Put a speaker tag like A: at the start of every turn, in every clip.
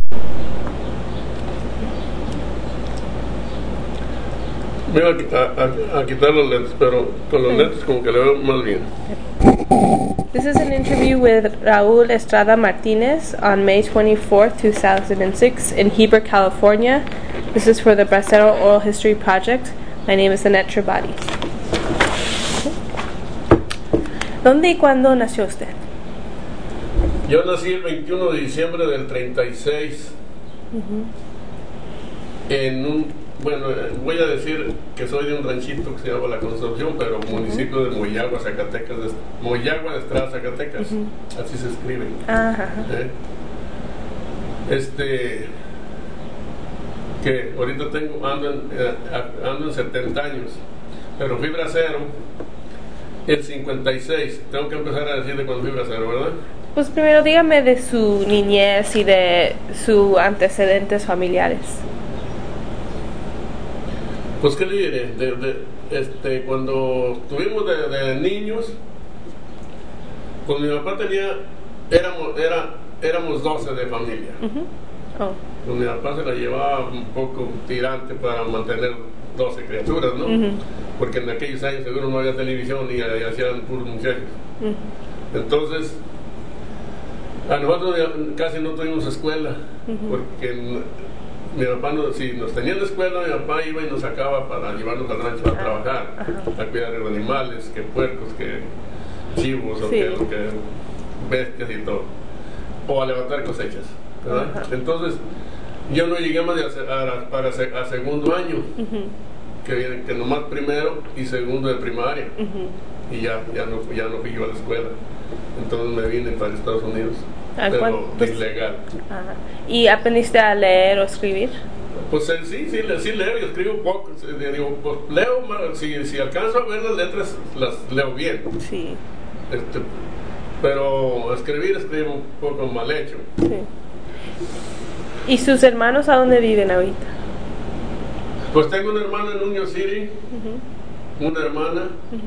A: Voy a quitar los lentes, pero con los lentes como que le veo más bien.
B: This is an interview with Raúl Estrada Martinez on May 24th, 2006 in Heber, California. This is for the Bracero Oral History Project. My name is Annette Tribati. ¿Dónde y cuándo nació usted?
A: Yo nací el 21 de diciembre del 36 en un... Bueno, voy a decir que soy de un ranchito que se llama La Concepción, pero municipio de Moyagua, Zacatecas, Moyagua de Estrada, Zacatecas, así se escribe. Que ahorita ando en 70 años, pero fui bracero el 56. Tengo que empezar a decir de cuando fui bracero, ¿verdad?
B: Pues primero dígame de su niñez y de sus antecedentes familiares.
A: Pues qué le diré, cuando estuvimos de niños, pues mi papá éramos 12 de familia. Pues mi papá se la llevaba un poco tirante para mantener 12 criaturas, ¿no? Porque en aquellos años seguro no había televisión y hacían puros muchachos. Entonces, a nosotros casi no tuvimos escuela, porque mi papá, si nos tenía en la escuela, mi papá iba y nos sacaba para llevarnos al rancho a trabajar, a cuidar de los animales, que puercos, que chivos, o que bestias y todo, o a levantar cosechas, ¿verdad? Entonces, yo no llegué más a segundo año, que nomás primero y segundo de primaria, y ya no fui yo a la escuela. Entonces me vine para Estados Unidos, pero ilegal.
B: ¿Y aprendiste a leer o escribir?
A: Pues sí leo y escribo poco. Digo, pues leo, si alcanzo a ver las letras, las leo bien.
B: Sí.
A: Pero escribo un poco mal hecho.
B: Sí. ¿Y sus hermanos a dónde viven ahorita?
A: Pues tengo un hermano en Union City, una hermana.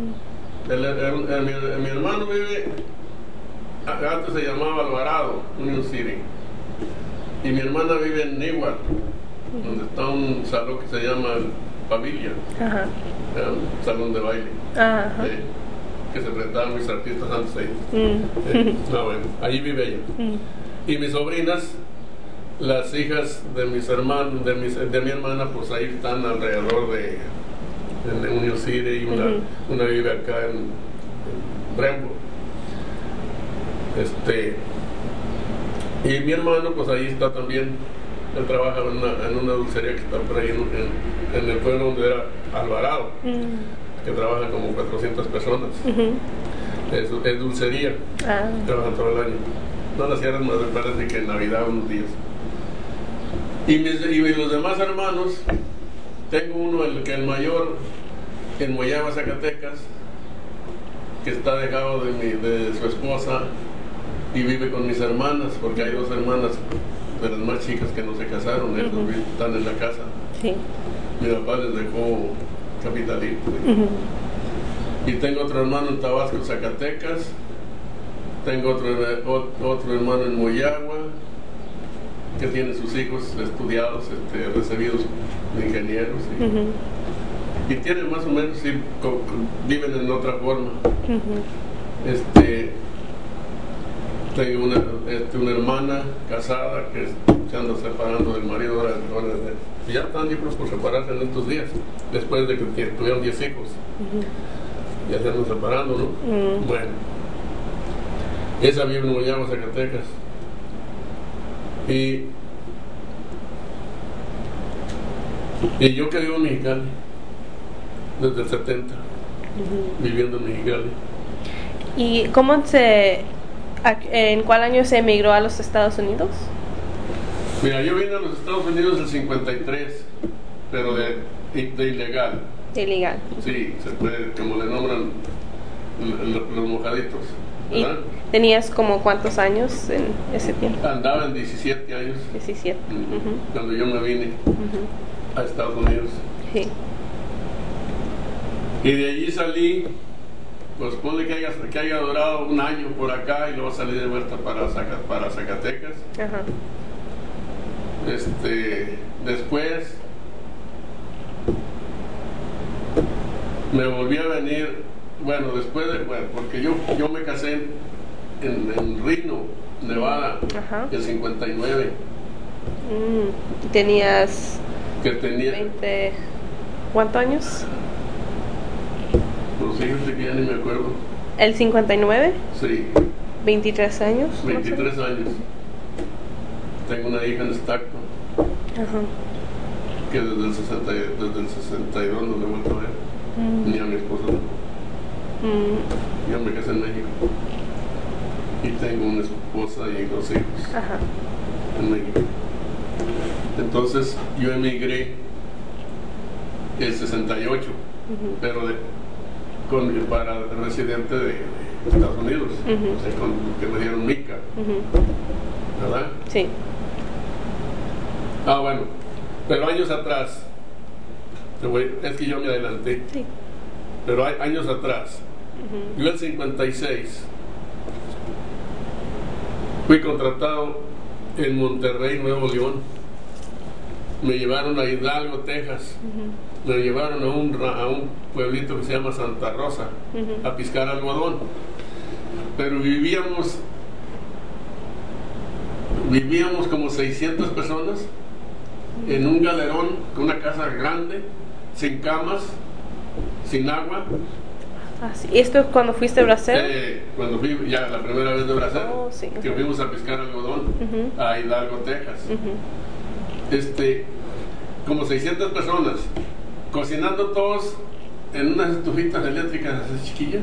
A: Mi hermano vive, antes se llamaba Alvarado, Union City, y mi hermana vive en Newark, donde está un salón que se llama Pavilion, un salón de baile, que se presentaban mis artistas antes ahí. Bueno, allí vive ella. Y mis sobrinas, las hijas de mis hermanos, de mi hermana, pues ahí están alrededor de Union City, y una vive acá en Brentwood. Y mi hermano, pues ahí está también. Él trabaja en una dulcería que está por ahí en el pueblo donde era Alvarado, que trabajan como 400 personas. Es dulcería, trabajan todo el año. No la cierran, me parece que en Navidad unos días. Y los demás hermanos, tengo uno, el mayor, en Moyagua, Zacatecas, que está dejado de su esposa y vive con mis hermanas, porque hay dos hermanas de las más chicas que no se casaron, ellos están en la casa. Mi papá les dejó capitalito. Y tengo otro hermano en Tabasco, Zacatecas. Tengo otro hermano en Moyagua, que tiene sus hijos estudiados, recibidos de ingenieros. Y tienen más o menos, viven en otra forma. Tengo una hermana casada que se anda separando del marido, ya están libres por separarse en estos días, después de que tuvieron 10 hijos. Ya se andan separando, ¿no? Bueno, esa vive en Moyagua, Zacatecas. Y yo que vivo en Mexicali desde el 70, viviendo en Mexicali.
B: ¿Y en cuál año se emigró a los Estados Unidos?
A: Mira, yo vine a los Estados Unidos en el 53, pero de ilegal.
B: De ilegal.
A: Sí, se puede, como le nombran los mojaditos, ¿verdad?
B: ¿Y tenías como cuántos años en ese tiempo?
A: Andaba en 17 años.
B: 17.
A: Cuando yo me vine a Estados Unidos.
B: Sí.
A: Y de allí salí, pues ponle que haya durado un año por acá y luego salí de vuelta para Zacatecas. Después me volví a venir, porque yo me casé en Reno, Nevada, en 59.
B: ¿Tenías
A: que tenía
B: 20, ¿cuántos años?
A: Pues fíjate que ya ni me acuerdo.
B: ¿El 59?
A: Sí.
B: 23 años.
A: 23 años. Tengo una hija en Stockton. Que desde el 62 no le he vuelto a ver. Ni a mi esposa. Yo me casé en México. Y tengo una esposa y 2 hijos en México. Entonces yo emigré el 68, pero para residente de Estados Unidos, o sea, que me dieron mica, ¿verdad?
B: Sí.
A: Bueno, pero años atrás, es que yo me adelanté,
B: sí.
A: Pero años atrás, yo en 56 fui contratado en Monterrey, Nuevo León. Me llevaron a Hidalgo, Texas. Me llevaron a un pueblito que se llama Santa Rosa a piscar algodón. Pero vivíamos como 600 personas en un galerón con una casa grande, sin camas, sin agua.
B: ¿Y esto es cuando fuiste a Brasil?
A: Cuando fui ya la primera vez de Brasil,
B: sí.
A: Que fuimos a piscar algodón a Hidalgo, Texas. Como 600 personas, cocinando todos en unas estufitas eléctricas así chiquillas,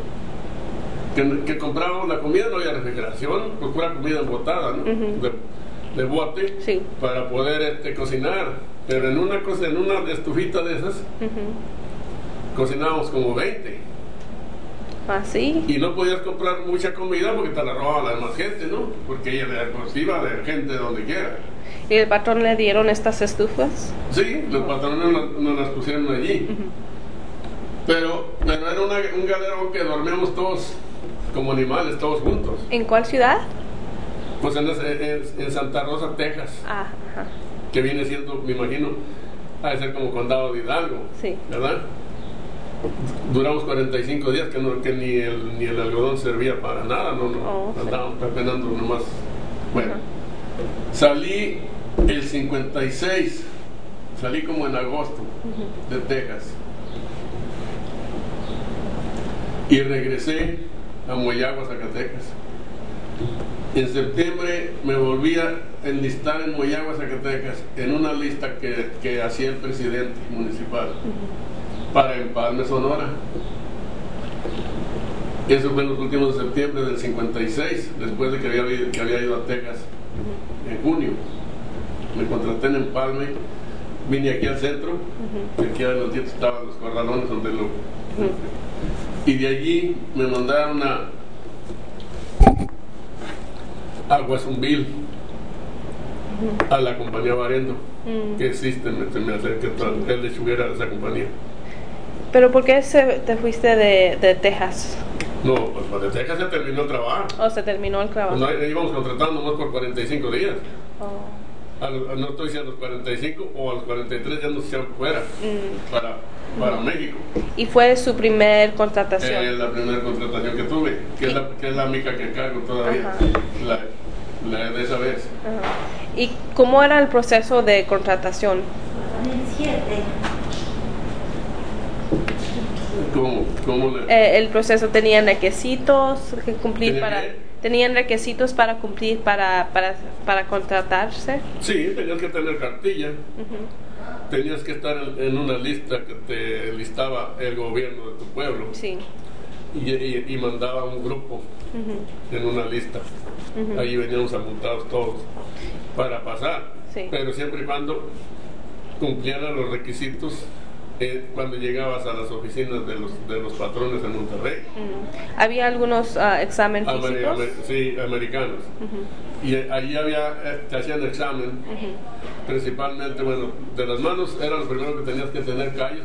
A: que comprábamos la comida, no había refrigeración, pues pura comida embotada, ¿no? De bote,
B: sí.
A: Para poder cocinar, pero en una estufita de esas, cocinábamos como 20.
B: ¿Sí?
A: Y no podías comprar mucha comida porque te la robaban la demás gente, ¿no? Porque ella iba de gente de donde quiera.
B: ¿Y el patrón le dieron estas estufas?
A: Sí, los patrones nos las pusieron allí. Pero era un galerón que dormíamos todos como animales, todos juntos.
B: ¿En cuál ciudad?
A: Pues en Santa Rosa, Texas. Que viene siendo, me imagino, ha de ser como condado de Hidalgo.
B: Sí.
A: ¿Verdad? Duramos 45 días que ni el algodón servía para nada, andábamos pepenando nomás. Bueno, salí el 56, salí como en agosto de Texas y regresé a Moyagua, Zacatecas. En septiembre me volví a enlistar en Moyagua, Zacatecas, en una lista que hacía el presidente municipal para Empalme, Sonora. Eso fue en los últimos de septiembre del 56, después de que había ido a Texas en junio. Me contraté en Empalme, vine aquí al centro, aquí adelantito estaban los corralones donde y de allí me mandaron a Guasumbil, a la compañía Barendo, que existe, me acerqué a el lechuguera de esa compañía.
B: ¿Pero por qué te fuiste de Texas?
A: No, pues de Texas se terminó el trabajo.
B: Se terminó el trabajo.
A: Pues íbamos contratando más por 45 días. No estoy diciendo a los 45 o a los 43 ya nos echaron fuera para México.
B: ¿Y fue su primer contratación?
A: La primera contratación que tuve, que es la mica que cargo todavía, la de esa vez.
B: ¿Y cómo era el proceso de contratación?
A: ¿Cómo
B: el proceso, ¿tenían requisitos que cumplir ¿Tenían requisitos para cumplir para contratarse?
A: Sí, tenías que tener cartilla. Tenías que estar en una lista que te listaba el gobierno de tu pueblo.
B: Sí.
A: Y mandaba un grupo en una lista. Ahí veníamos apuntados todos para pasar.
B: Sí.
A: Pero siempre y cuando cumplieran los requisitos cuando llegabas a las oficinas de los patrones en Monterrey.
B: ¿Había algunos exámenes físicos?
A: Sí, americanos. Y allí te hacían examen, principalmente, de las manos era lo primero que tenías que tener callos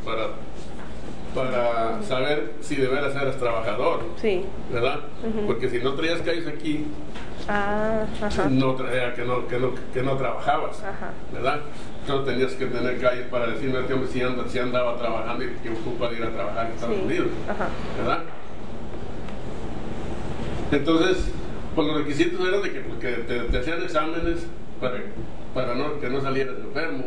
A: para saber si de veras eras trabajador.
B: Sí.
A: ¿Verdad? Porque si no traías callos aquí, que no trabajabas, ¿verdad? Entonces tenías que tener calles para decirme a este hombre si andaba trabajando y que ocupa de ir a trabajar en Estados Unidos, ¿verdad? Entonces, pues los requisitos eran de que te hacían exámenes para que no salieras enfermo.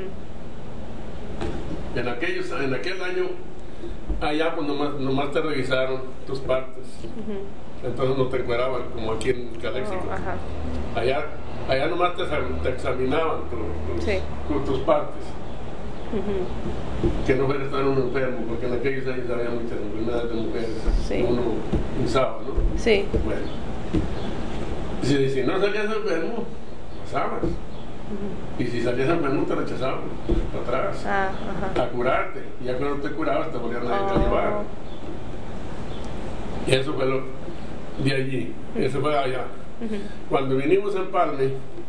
A: En aquel año, allá pues nomás te revisaron tus partes. Entonces no te encueraban como aquí en Calexico. Allá nomás te examinaban tus partes. Que no fuera estar uno enfermo, porque en aquellos años había muchas enfermedades de mujeres que uno usaba, ¿no? Sí. Bueno, si no salías enfermo, pasabas. Y si salías enfermo, te rechazaban para atrás a curarte. Y ya cuando te curabas, te volvían a llevar. Y eso fue de allí, eso fue allá. Cuando vinimos a Empalme,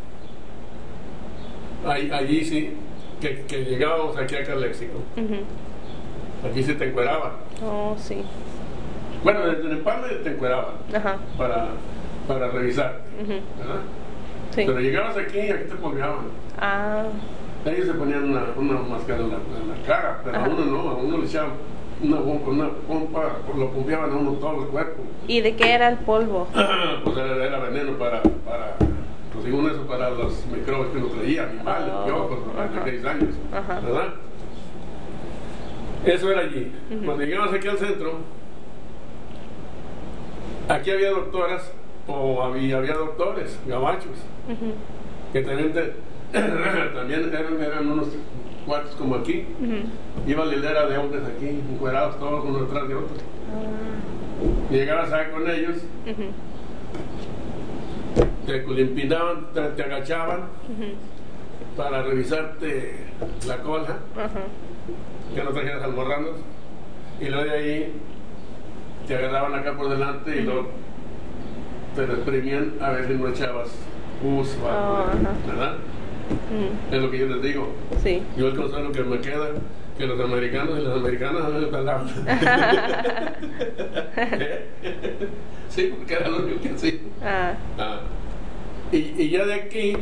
A: allí sí, que llegábamos aquí a Calexico, aquí sí te encueraban.
B: Sí.
A: Bueno, desde Empalme te encueraban para revisarte, ¿verdad? Sí. Pero llegabas aquí y aquí te polveaban. Ellos se ponían una máscara en la cara, pero a uno le echaban una pompa, lo pompeaban a uno todo el cuerpo.
B: ¿Y de qué era el polvo?
A: Pues era veneno para pues según eso, para los microbios que uno traía, animales, piojos, hace 6 años, ¿verdad? Eso era allí. Cuando llegamos aquí al centro, aquí había doctoras o había doctores gabachos que también eran unos cuartos como aquí. Iba la hilera de hombres aquí, encuerados todos uno detrás de otro. Llegabas ahí con ellos, te limpinaban, te agachaban para revisarte la cola, que no trajeras almorranos, y luego de ahí te agarraban acá por delante y luego te exprimían a ver si no echabas pus o algo, ¿verdad? Es lo que yo les digo. Sí. Yo el consuelo que me queda, que los americanos y las americanas no me pelaban. Sí, porque era lo único que hacía. Y ya de aquí,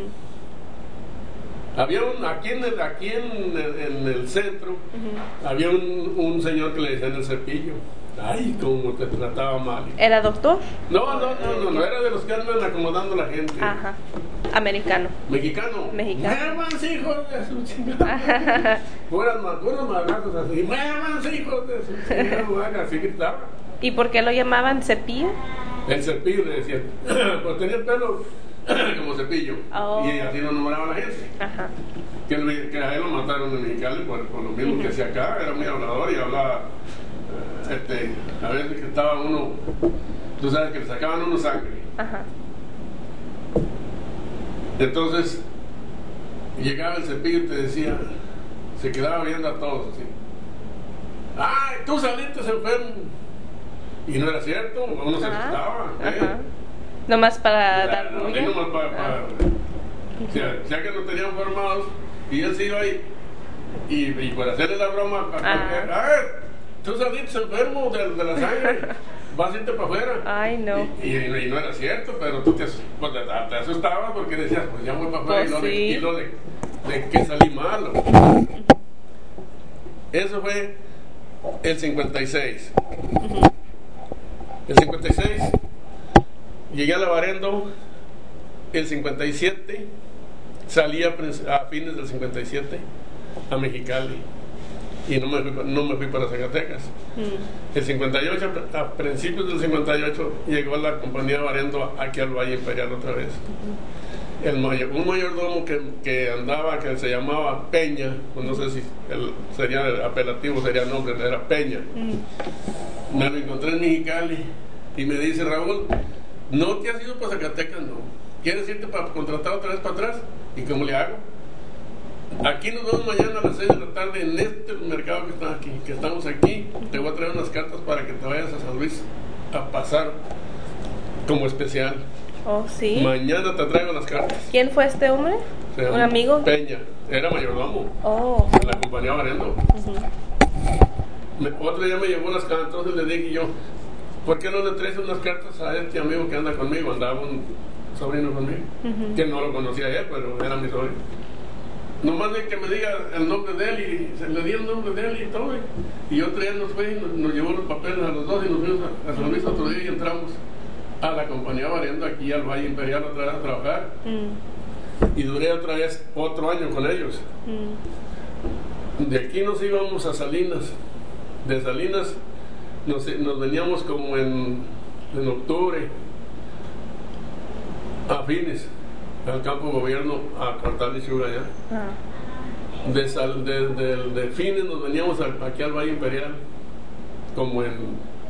A: había aquí en el centro, había un señor que le decían el cepillo. Ay, cómo te trataba mal.
B: ¿Era doctor?
A: No, era de los que andan acomodando a la gente.
B: Americano.
A: Mexicano. Muévanse, hijos de su chingada. Buenos madrazos así. Muévanse, hijos de su chingada. Así gritaba.
B: ¿Y por qué lo llamaban cepillo?
A: El cepillo le decían. Pues tenía el pelo como cepillo. Y así lo nombraba la gente. Que a él lo mataron en Mexicali por lo mismo que hacía acá. Era muy hablador y hablaba. A veces que estaba uno, tú sabes que le sacaban uno sangre. Entonces llegaba el cepillo y te decía, se quedaba viendo a todos así. ¡Ay, tú saliste enfermo! Y no era cierto, uno se asustaba.
B: Nomás para dar bulla.
A: Nomás para ya que nos tenían formados y él se iba ahí y por hacerle la broma tú saliste enfermo de la sangre, vas a irte para afuera.
B: Ay, no.
A: Y no era cierto, pero tú te asustabas porque decías, pues ya voy para afuera, y lo de que salí malo. Eso fue el 56. El 56, llegué a Lavarendo, el 57, salí a fines del 57 a Mexicali. Y no me fui para Zacatecas. El 58, a principios del 58, llegó la compañía Varendo aquí al Valle Imperial otra vez. Un mayordomo que andaba, que se llamaba Peña, pues no sé si sería el apelativo, sería el nombre, era Peña. Me lo encontré en Mexicali y me dice, Raúl, ¿no te has ido para Zacatecas? No. ¿Quieres irte para contratar otra vez para atrás? ¿Y cómo le hago? Aquí nos vemos mañana a las 6 de la tarde en este mercado que estamos aquí. Te voy a traer unas cartas para que te vayas a San Luis a pasar como especial.
B: Sí.
A: Mañana te traigo las cartas.
B: ¿Quién fue este hombre? ¿Un amigo?
A: Peña, era mayordomo. De la compañía Varendo. Otro día me llevó las cartas, entonces le dije yo, ¿por qué no le traes unas cartas a este amigo que anda conmigo? Andaba un sobrino conmigo, que no lo conocía él, pero era mi sobrino. Nomás de que me diga el nombre de él, y se le dio el nombre de él y todo. Y otro día nos fue y nos llevó los papeles a los dos y nos fuimos a San Luis otro día y entramos a la compañía Variando aquí al Valle Imperial otra vez a trabajar. Y duré otra vez otro año con ellos. De aquí nos íbamos a Salinas. De Salinas nos veníamos como en octubre a Fines, al campo gobierno, a cortar lechuga allá. De Fines nos veníamos aquí al Valle Imperial como en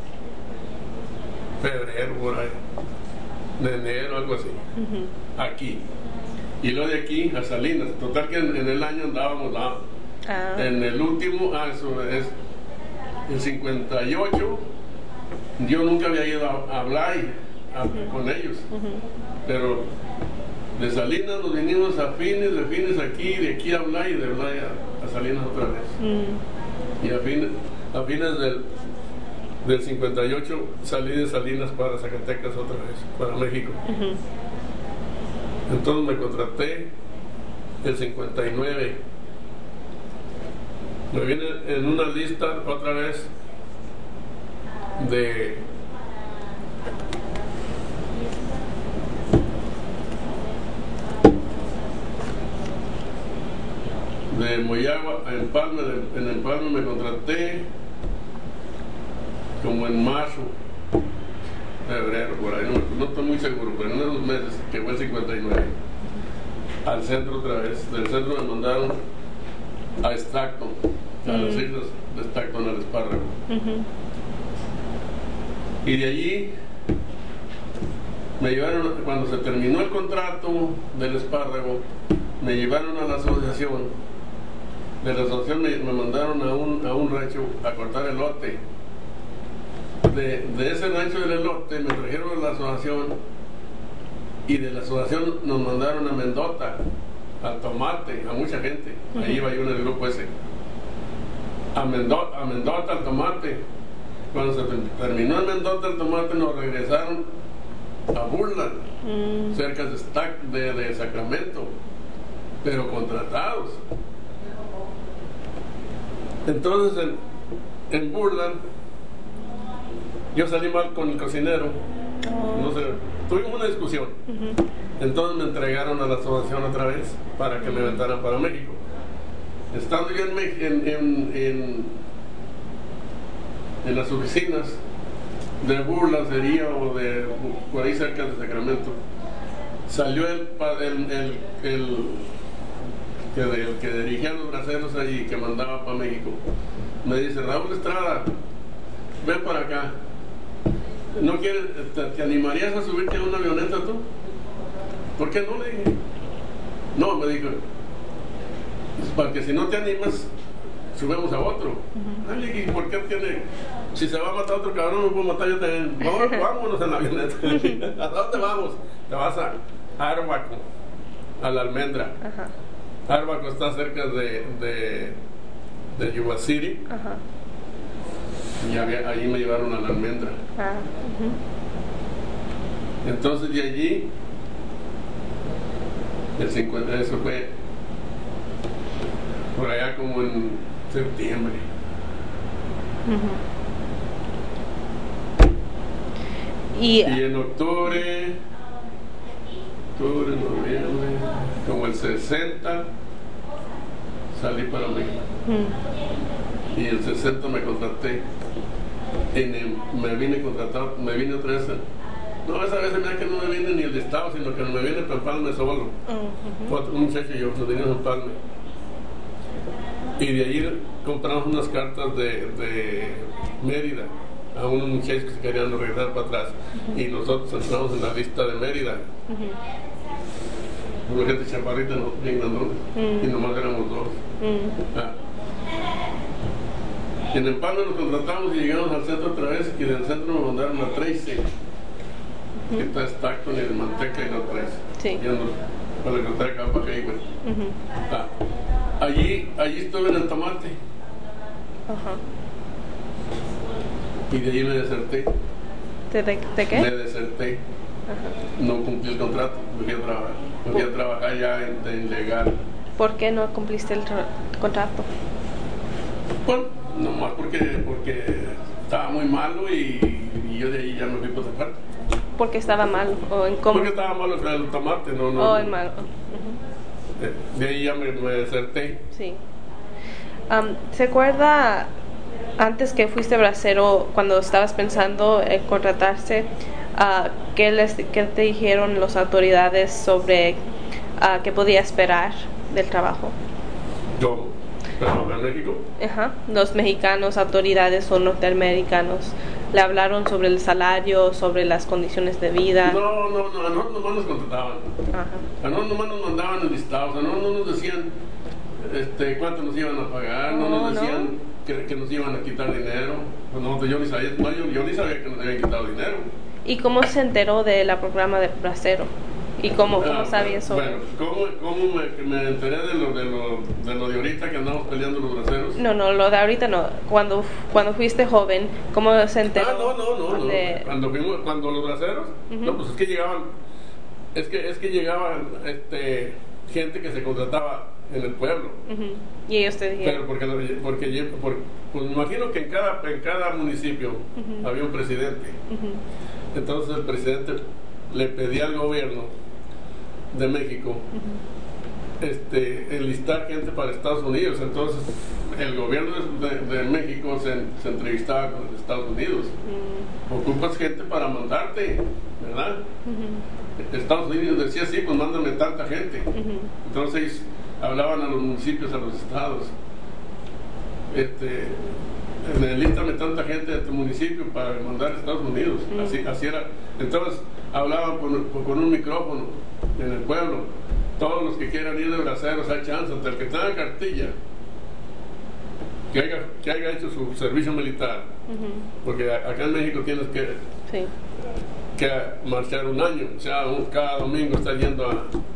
A: febrero, por ahí, de enero, algo así. Aquí. Y luego de aquí a Salinas. Total que en el año andábamos en el último, eso es el 58. Yo nunca había ido a Blay con ellos, pero de Salinas nos vinimos a Fines, de Fines aquí, de aquí a Blay y de Blay a Salinas otra vez. Y a fines del 58 salí de Salinas para Zacatecas otra vez, para México. Entonces me contraté el 59. Me viene en una lista otra vez de Moyagua a Empalme. En Empalme me contraté como en marzo, febrero, por ahí, no estoy muy seguro, pero en esos meses, que fue el 59, al centro otra vez. Del centro me mandaron a Stockton, a las islas de Stockton, al Espárrago. Y de allí me llevaron, cuando se terminó el contrato del Espárrago, me llevaron a la asociación. De la asociación me mandaron a un rancho a cortar elote. De ese rancho del elote me trajeron a la asociación, y de la asociación nos mandaron a Mendota, al tomate, a mucha gente. Ahí iba yo en el grupo ese. A Mendota, al tomate. Cuando se terminó en Mendota el tomate, nos regresaron a Burland, cerca de Sacramento, pero contratados. Entonces en Burland yo salí mal con el cocinero, no sé, tuvimos una discusión. Entonces me entregaron a la asociación otra vez para que me aventaran para México. Estando yo en las oficinas de Burla sería, o de por ahí cerca de Sacramento, salió el que dirigía los braceros ahí, que mandaba para México. Me dice: Raúl Estrada, ven para acá. ¿No quieres, te animarías a subirte a una avioneta tú? ¿Por qué no? Le dije. No, me dijo, porque si no te animas, subimos a otro. ¿Y por qué tiene? Si se va a matar otro cabrón, no puedo matar yo también. Vámonos en la avioneta. ¿A dónde vamos? Te vas a Arbaco, a la Almendra. Arbaco está cerca de Yuba City. Y allí me llevaron a la Almendra. Entonces de allí, el 50, eso fue por allá como en septiembre. Y en octubre, noviembre, como el 60, salí para México. Y el 60 me contraté. Me vine contratado, me vine otra vez. No, esa vez mira que no me vine ni el de Estado, sino que me vine para Empalme solo. Un muchacho y yo nos vinimos a Empalme. Y de ahí compramos unas cartas de Mérida a unos muchachos que se querían regresar para atrás. Y nosotros entramos en la lista de Mérida. Una gente chaparrita, bien grandona. Y nomás éramos dos. En Empalme nos contratamos y llegamos al centro otra vez, y del centro me mandaron a Tracy, que está Stockton y de Manteca y no Tracy. Para que traiga acá para acá, allí estuve en el tomate. Y de allí me deserté.
B: ¿De qué?
A: Me deserté. Ajá. No cumplí el contrato, me fui a trabajar ya de ilegal.
B: ¿Por qué no cumpliste el contrato?
A: Bueno, nomás porque estaba muy malo y yo de ahí ya me fui por esa parte.
B: ¿Por qué estaba malo? ¿O en cómo?
A: Porque estaba malo el tomate, no.
B: Oh, el malo. Uh-huh.
A: De ahí ya me deserté.
B: Sí. ¿Se acuerda antes que fuiste bracero, cuando estabas pensando en contratarse, qué te dijeron las autoridades sobre qué podía esperar del trabajo?
A: Yo, pero en México.
B: Ajá. Los mexicanos, autoridades o norteamericanos, ¿le hablaron sobre el salario, sobre las condiciones de vida?
A: No, nomás nos contrataban.
B: Ajá.
A: Nomás nos mandaban enlistados, no nos decían cuánto nos iban a pagar, no nos decían que nos iban a quitar dinero. No, yo ni sabía que nos habían quitado dinero.
B: ¿Y cómo se enteró de la programa de bracero? ¿Y cómo sabía eso?
A: Bueno, ¿cómo me enteré de lo de ahorita que andamos peleando los braceros?
B: No, lo de ahorita no. Cuando fuiste joven, ¿cómo se enteró?
A: No. Cuando los braceros, uh-huh. No, pues es que llegaban gente que se contrataba en el pueblo.
B: Uh-huh. Y ellos te dijeron.
A: Pero porque pues me imagino que en cada municipio uh-huh. había un presidente. Uh-huh. Entonces el presidente le pedía al gobierno de México uh-huh. Enlistar gente para Estados Unidos. Entonces el gobierno de México se entrevistaba con los Estados Unidos. Uh-huh. Ocupas gente para mandarte, ¿verdad? Uh-huh. Estados Unidos decía, sí, pues mándame tanta gente. Uh-huh. Entonces hablaban a los municipios, a los estados, enlístame tanta gente de tu municipio para mandar a Estados Unidos. Uh-huh. Así era. Entonces hablaban con un micrófono en el pueblo. Todos los que quieran ir de braceros hay chance, hasta el que tenga cartilla, que haya hecho su servicio militar. Uh-huh. Porque acá en México tienes que marchar un año, o sea, cada domingo estás yendo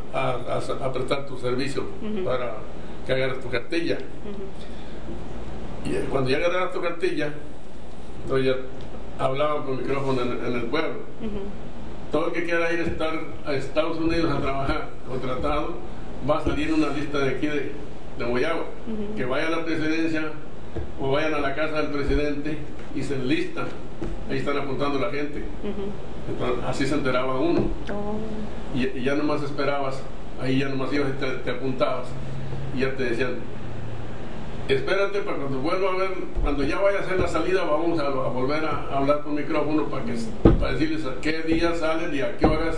A: a prestar tu servicio uh-huh. para que agarres tu cartilla. Uh-huh. Y cuando ya agarras tu cartilla, entonces ya hablaban por micrófono en el pueblo. Uh-huh. Todo el que quiera ir a Estados Unidos a trabajar contratado va a salir una lista de aquí de Moyagua. Uh-huh. Que vayan a la presidencia o vayan a la casa del presidente y se enlistan. Ahí están apuntando la gente. Uh-huh. Entonces, así se enteraba uno. Oh. Y ya nomás esperabas, ahí ya nomás ibas y te apuntabas y ya te decían, espérate para cuando vuelva a ver, cuando ya vaya a hacer la salida vamos a volver a hablar por micrófono para decirles a qué día salen y a qué horas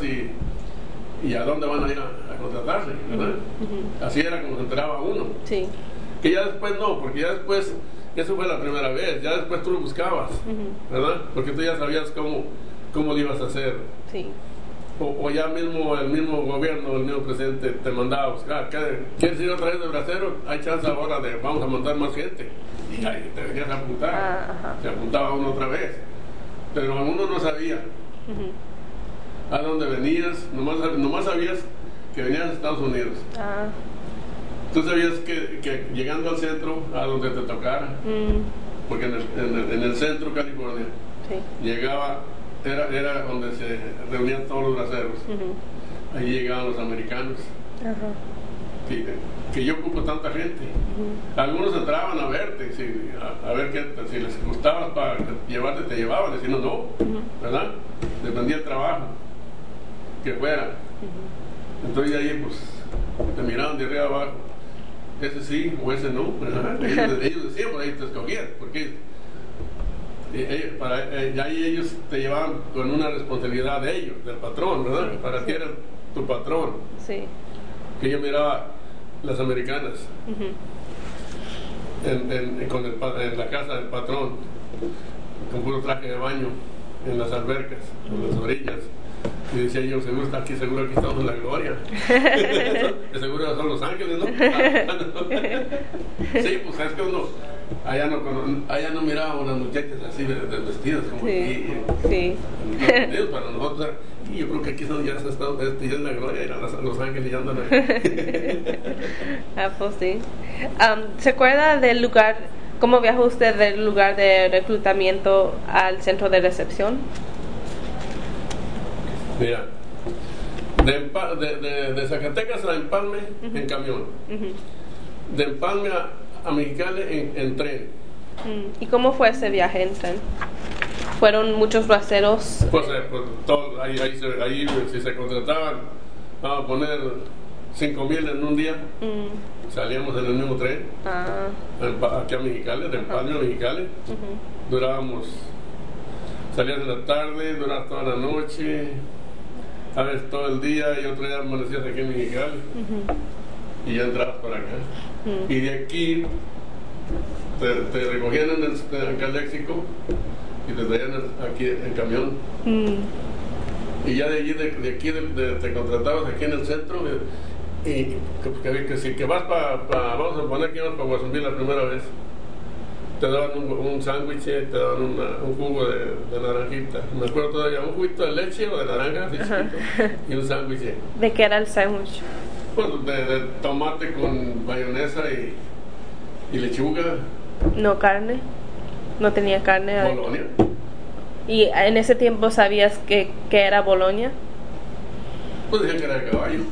A: y a dónde van a ir a contratarse, ¿verdad? Uh-huh. Así era como se enteraba uno. Sí. Que ya después no, porque ya después, eso fue la primera vez, ya después tú lo buscabas, uh-huh. ¿verdad? Porque tú ya sabías cómo lo ibas a hacer. Sí. O ya mismo el mismo gobierno, el mismo presidente te mandaba a buscar. ¿Quieres ir otra vez de bracero? Hay chance ahora de vamos a mandar más gente. Y ahí te venías a apuntar. Se apuntaba uno otra vez. Pero uno no sabía uh-huh. a dónde venías. Nomás sabías que venías a Estados Unidos. Tú sabías que llegando al centro, a donde te tocara, porque en el centro de California, sí. llegaba... Era donde se reunían todos los braceros. Uh-huh. Ahí llegaban los americanos. Uh-huh. Que yo ocupo tanta gente. Uh-huh. Algunos entraban a verte, a ver si les gustabas para llevarte, te llevaban. Decían no, uh-huh. ¿verdad? Dependía del trabajo que fuera. Uh-huh. Entonces ahí pues te miraban de arriba abajo. Ese sí o ese no. Ellos decían, por ahí te escogían. Porque ahí ellos te llevaban con una responsabilidad de ellos, del patrón, ¿verdad? Sí, para ti era tu patrón. Sí. Que yo miraba las americanas uh-huh. en la casa del patrón, con puro traje de baño, en las albercas, en las orillas. Y decía yo, seguro aquí estamos en la gloria. Seguro son Los Ángeles, ¿no? Sí, pues es que uno allá no miraba a unas muchachas así vestidas como aquí. Sí. Para nosotros, y yo creo que aquí ya se está ya en la gloria, ir a Los Ángeles y andan ahí.
B: Pues sí. ¿Se acuerda del lugar, cómo viajó usted del lugar de reclutamiento al centro de recepción?
A: Mira, de Zacatecas a Empalme en camión. De Empalme a Mexicali en tren.
B: ¿Y cómo fue ese viaje en tren? ¿Fueron muchos braceros?
A: Pues ahí si se contrataban, vamos a poner 5,000 en un día, salíamos en el mismo tren, aquí a Mexicali, de Empalme a Mexicali. Durábamos, salías en la tarde, durabas toda la noche, a veces todo el día, y otro día amanecías aquí en Mexicali, y ya entrabas para acá. Y de aquí te recogían en Caléxico y te traían aquí en camión. Y ya de allí, de aquí, te contratabas aquí en el centro, y que vas vamos a poner que ibas para Guasumbil la primera vez, te daban un sándwich, te daban un jugo de naranjita, me acuerdo todavía, un juguito de leche o de naranja, así chiquito, y un sándwich.
B: ¿De qué era el sándwich?
A: Pues de tomate con mayonesa y lechuga.
B: ¿No carne? ¿No tenía carne?
A: Bolonia.
B: ¿Y en ese tiempo sabías que era Bolonia?
A: Pues decían que era de caballo.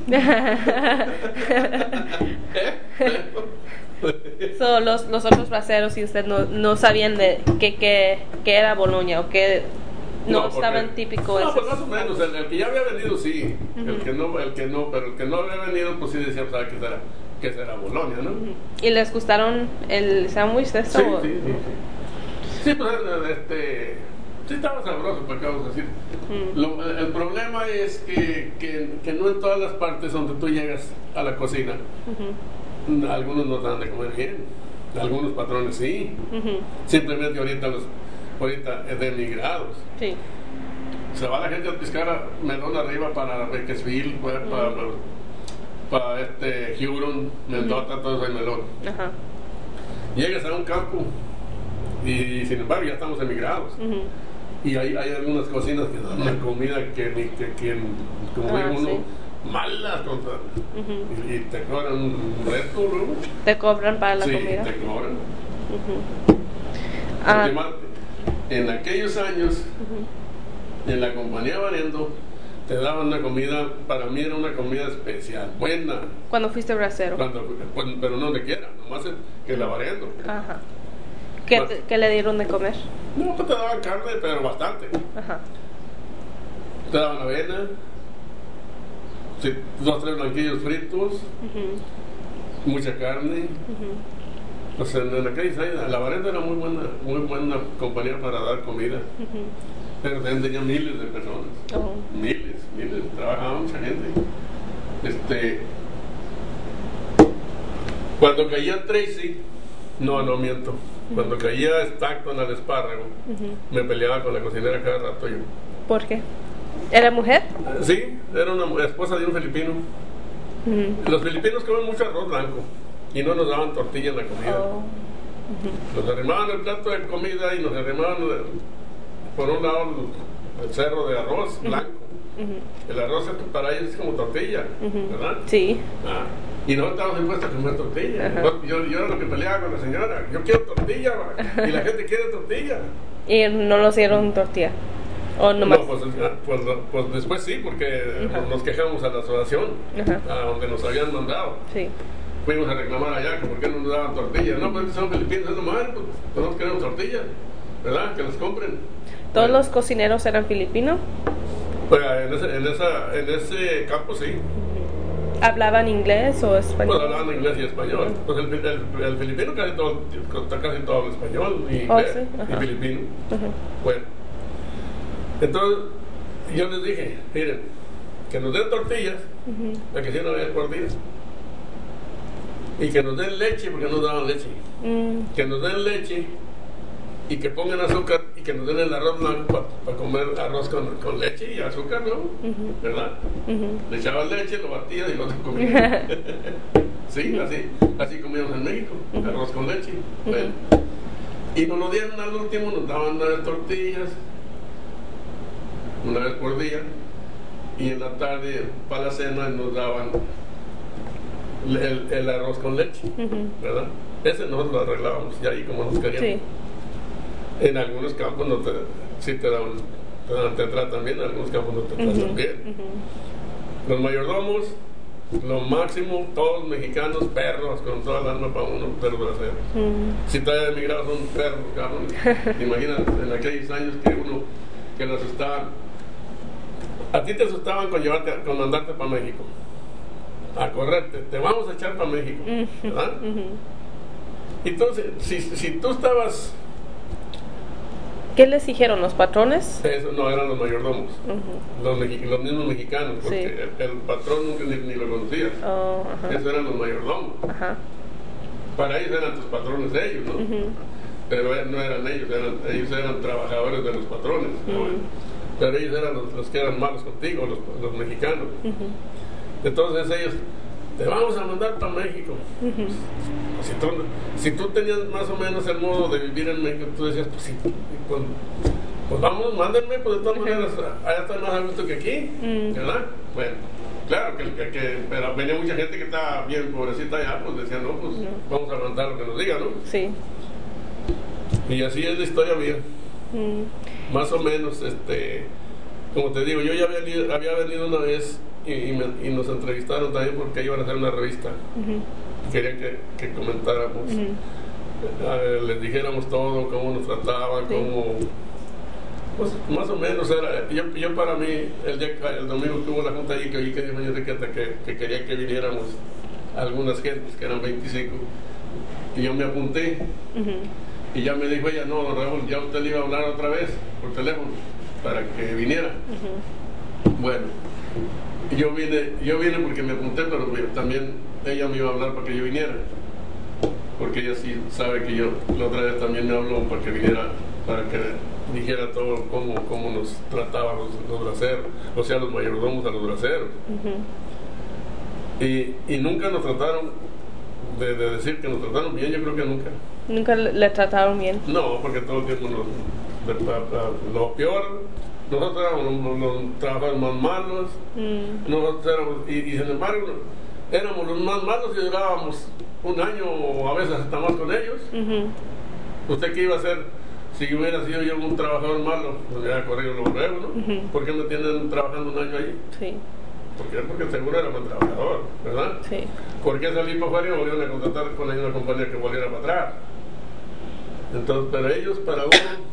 B: So, los otros braceros y usted no sabían de que era Bolonia o que no estaban típicos.
A: No, pues más o menos, el que ya había venido sí, pero el que no había venido pues sí decía, pues, que será Bolonia, ¿no?
B: ¿Y les gustaron el sándwich de esto?
A: Sí, pues sí estaba sabroso, para acá vamos a decir. El problema es que no en todas las partes donde tú llegas a la cocina, algunos no dan de comer bien, algunos patrones sí. Simplemente ahorita es de emigrados. Sí. Se va la gente a pescar melón arriba para Bakersfield, para Huron, Mendota, todo eso hay melón. Llegas a un campo y sin embargo ya estamos emigrados. Y hay algunas cocinas que dan una comida que como digo uno, malas y te cobran un resto, ¿no?
B: ¿Te cobran para la comida?
A: Sí, te cobran. En aquellos años, en la compañía Variando, te daban una comida, para mí era una comida especial, buena.
B: ¿Cuando fuiste bracero?
A: Pero no donde quiera, nomás que la Variando.
B: ¿Qué le dieron de comer?
A: No, pues te daban carne, pero bastante. Te daban avena, 2 o 3 blanquillos fritos, mucha carne. Pues en aquellos años, la Variando era muy buena compañía para dar comida. Pero también tenía miles de personas. Miles, trabajaba mucha gente. Cuando caía Tracy, no miento. Cuando caía Stockton al espárrago, me peleaba con la cocinera cada rato yo.
B: ¿Por qué? ¿Era mujer?
A: Sí, era una esposa de un filipino. Los filipinos comen mucho arroz blanco y no nos daban tortilla en la comida. Nos arrimaban el plato de comida y nos arrimaban por un lado el cerro de arroz blanco. El arroz para ellos es como tortilla, ¿verdad?
B: Sí.
A: Y no estábamos dispuestos a comer tortilla. Yo era lo que peleaba con la señora. Yo quiero tortilla, y la gente quiere tortilla.
B: ¿Y no nos dieron tortilla? ¿O nomás?
A: No, pues después sí, porque nos quejamos a la asociación, a donde nos habían mandado. Sí. Fuimos a reclamar allá que por qué no nos daban tortillas. No, pues son filipinos, es normal, pues nosotros queremos tortillas, ¿verdad? Que las compren.
B: ¿Todos los cocineros eran filipinos?
A: Pues en ese campo sí.
B: ¿Hablaban inglés o español?
A: Pues hablaban inglés y español. Pues el filipino casi todo habla español y inglés y filipino. Bueno, entonces yo les dije, miren, que nos den tortillas, la que sí no había por día. Y que nos den leche, porque no nos daban leche. Que nos den leche y que pongan azúcar y que nos den el arroz blanco para comer arroz con leche y azúcar, ¿no? ¿Verdad? Le echabas leche, lo batías y lo comías. Sí, así comíamos en México, arroz con leche. Bueno. Y nos lo dieron al último, nos daban 9 tortillas, una vez por día, y en la tarde para la cena nos daban el arroz con leche, ¿verdad? Ese nosotros lo arreglábamos, y ahí como nos queríamos. Sí. En algunos campos sí te daban te tratan bien, en algunos campos no te tratan bien. Los mayordomos, lo máximo, todos mexicanos, perros, con toda el alma para uno, perros braceros. Si todavía emigrados son perros, cabrón. Imagínate, en aquellos años que lo asustaban. A ti te asustaban con mandarte para México. A correrte, te vamos a echar para México, ¿verdad? Entonces, si tú estabas...
B: ¿Qué les dijeron los patrones?
A: Eso no eran los mayordomos, los mismos mexicanos, porque el patrón nunca ni lo conocía. Esos eran los mayordomos. Para ellos eran tus patrones de ellos, ¿no? Pero no eran ellos, ellos eran trabajadores de los patrones. Pero ellos eran los que eran malos contigo, los mexicanos. Entonces ellos, te vamos a mandar para México. Si tú tenías más o menos el modo de vivir en México, tú decías, pues sí, pues vamos, mándenme, pues de todas maneras, allá está más a gusto que aquí, ¿verdad? Bueno, claro pero venía mucha gente que estaba bien pobrecita allá, pues decían, no, pues vamos a aguantar lo que nos digan, ¿no? Sí. Y así es la historia mía. Más o menos, como te digo, yo ya había venido una vez y nos entrevistaron también porque iban a hacer una revista. Querían que comentáramos, les dijéramos todo, cómo nos trataban, cómo... Pues más o menos era... Yo para mí, el domingo que hubo la junta allí, que oí que dijo Enriqueta que quería que viniéramos algunas gentes, que eran 25, y yo me apunté, y ya me dijo ella, no, don Raúl, ya usted le iba a hablar otra vez por teléfono, para que viniera. Bueno, yo vine porque me apunté, pero también ella me iba a hablar para que yo viniera, porque ella sí sabe que yo la otra vez también me habló para que viniera, para que dijera todo cómo nos trataban los braceros, o sea, los mayordomos a los braceros. Y nunca nos trataron, de decir que nos trataron bien, yo creo que nunca.
B: ¿Nunca le trataron bien?
A: No, porque todo el tiempo lo peor, nosotros éramos los trabajadores más malos, nosotros éramos, y sin embargo, éramos los más malos y durábamos un año o a veces hasta más con ellos. ¿Usted qué iba a hacer si hubiera sido yo un trabajador malo? Pues me hubiera corrido luego, ¿no? ¿Por qué me tienen trabajando un año ahí? Sí. ¿Por qué? Porque seguro era buen trabajador, ¿verdad? Sí. ¿Por qué salí para afuera y me volvieron a contratar con una compañía que volviera para atrás? Entonces, pero ellos, para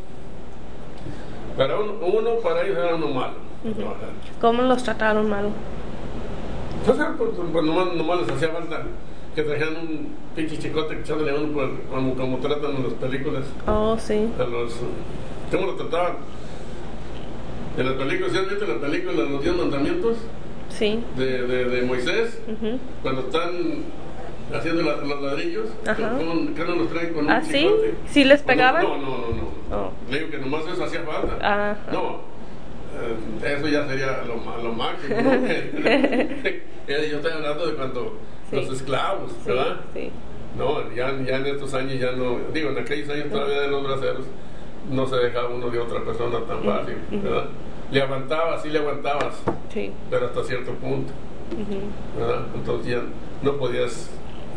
A: ellos era uno malo.
B: ¿Cómo los trataron malo?
A: Entonces, pues nomás les hacía falta que trajeran un pinche chicote echándole a uno como tratan en las películas. Sí. ¿Cómo lo trataban? En las películas, ¿sí has visto las películas de los 10 mandamientos? Sí. De Moisés, cuando están haciendo los ladrillos, que no los traen con un chicote.
B: ¿Sí? ¿Sí les pegaban?
A: No. Le digo que nomás eso hacía falta. No, eso ya sería lo máximo, ¿no? Yo estoy hablando de cuando los esclavos, ¿verdad? Sí. No, ya en estos años ya no, digo, en aquellos años todavía de los braceros no se dejaba uno de otra persona tan fácil, ¿verdad? Le aguantabas, pero hasta cierto punto, ¿verdad? Entonces ya no podías,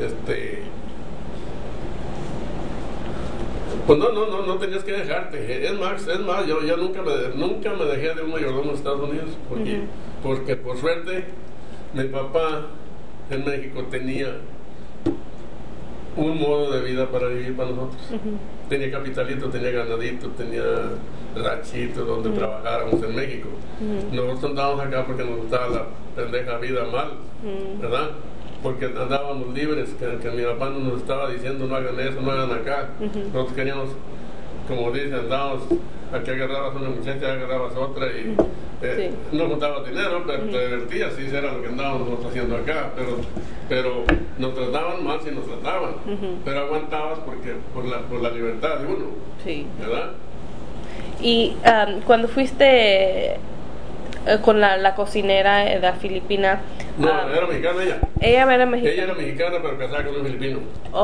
A: pues no tenías que dejarte. Es más, yo nunca me dejé de un mayordomo en Estados Unidos, porque por suerte mi papá en México tenía un modo de vida para vivir para nosotros. Tenía capitalito, tenía ganadito, tenía ranchito donde trabajáramos en México. Nosotros andábamos acá porque nos gustaba la pendeja vida mal, ¿verdad? Porque andábamos libres, que mi papá no nos estaba diciendo no hagan eso, no hagan acá. Nosotros queríamos, como dicen, andábamos, aquí agarrabas una muchacha, agarrabas otra y no juntabas dinero, pero te divertías, sí, era lo que andábamos nosotros haciendo acá, pero nos trataban mal si nos trataban, pero aguantabas porque por la libertad de uno, ¿verdad?
B: Y cuando fuiste con la cocinera de la filipina...
A: No, era mexicana ella.
B: Ella era mexicana.
A: Ella era mexicana, pero casada con un filipino.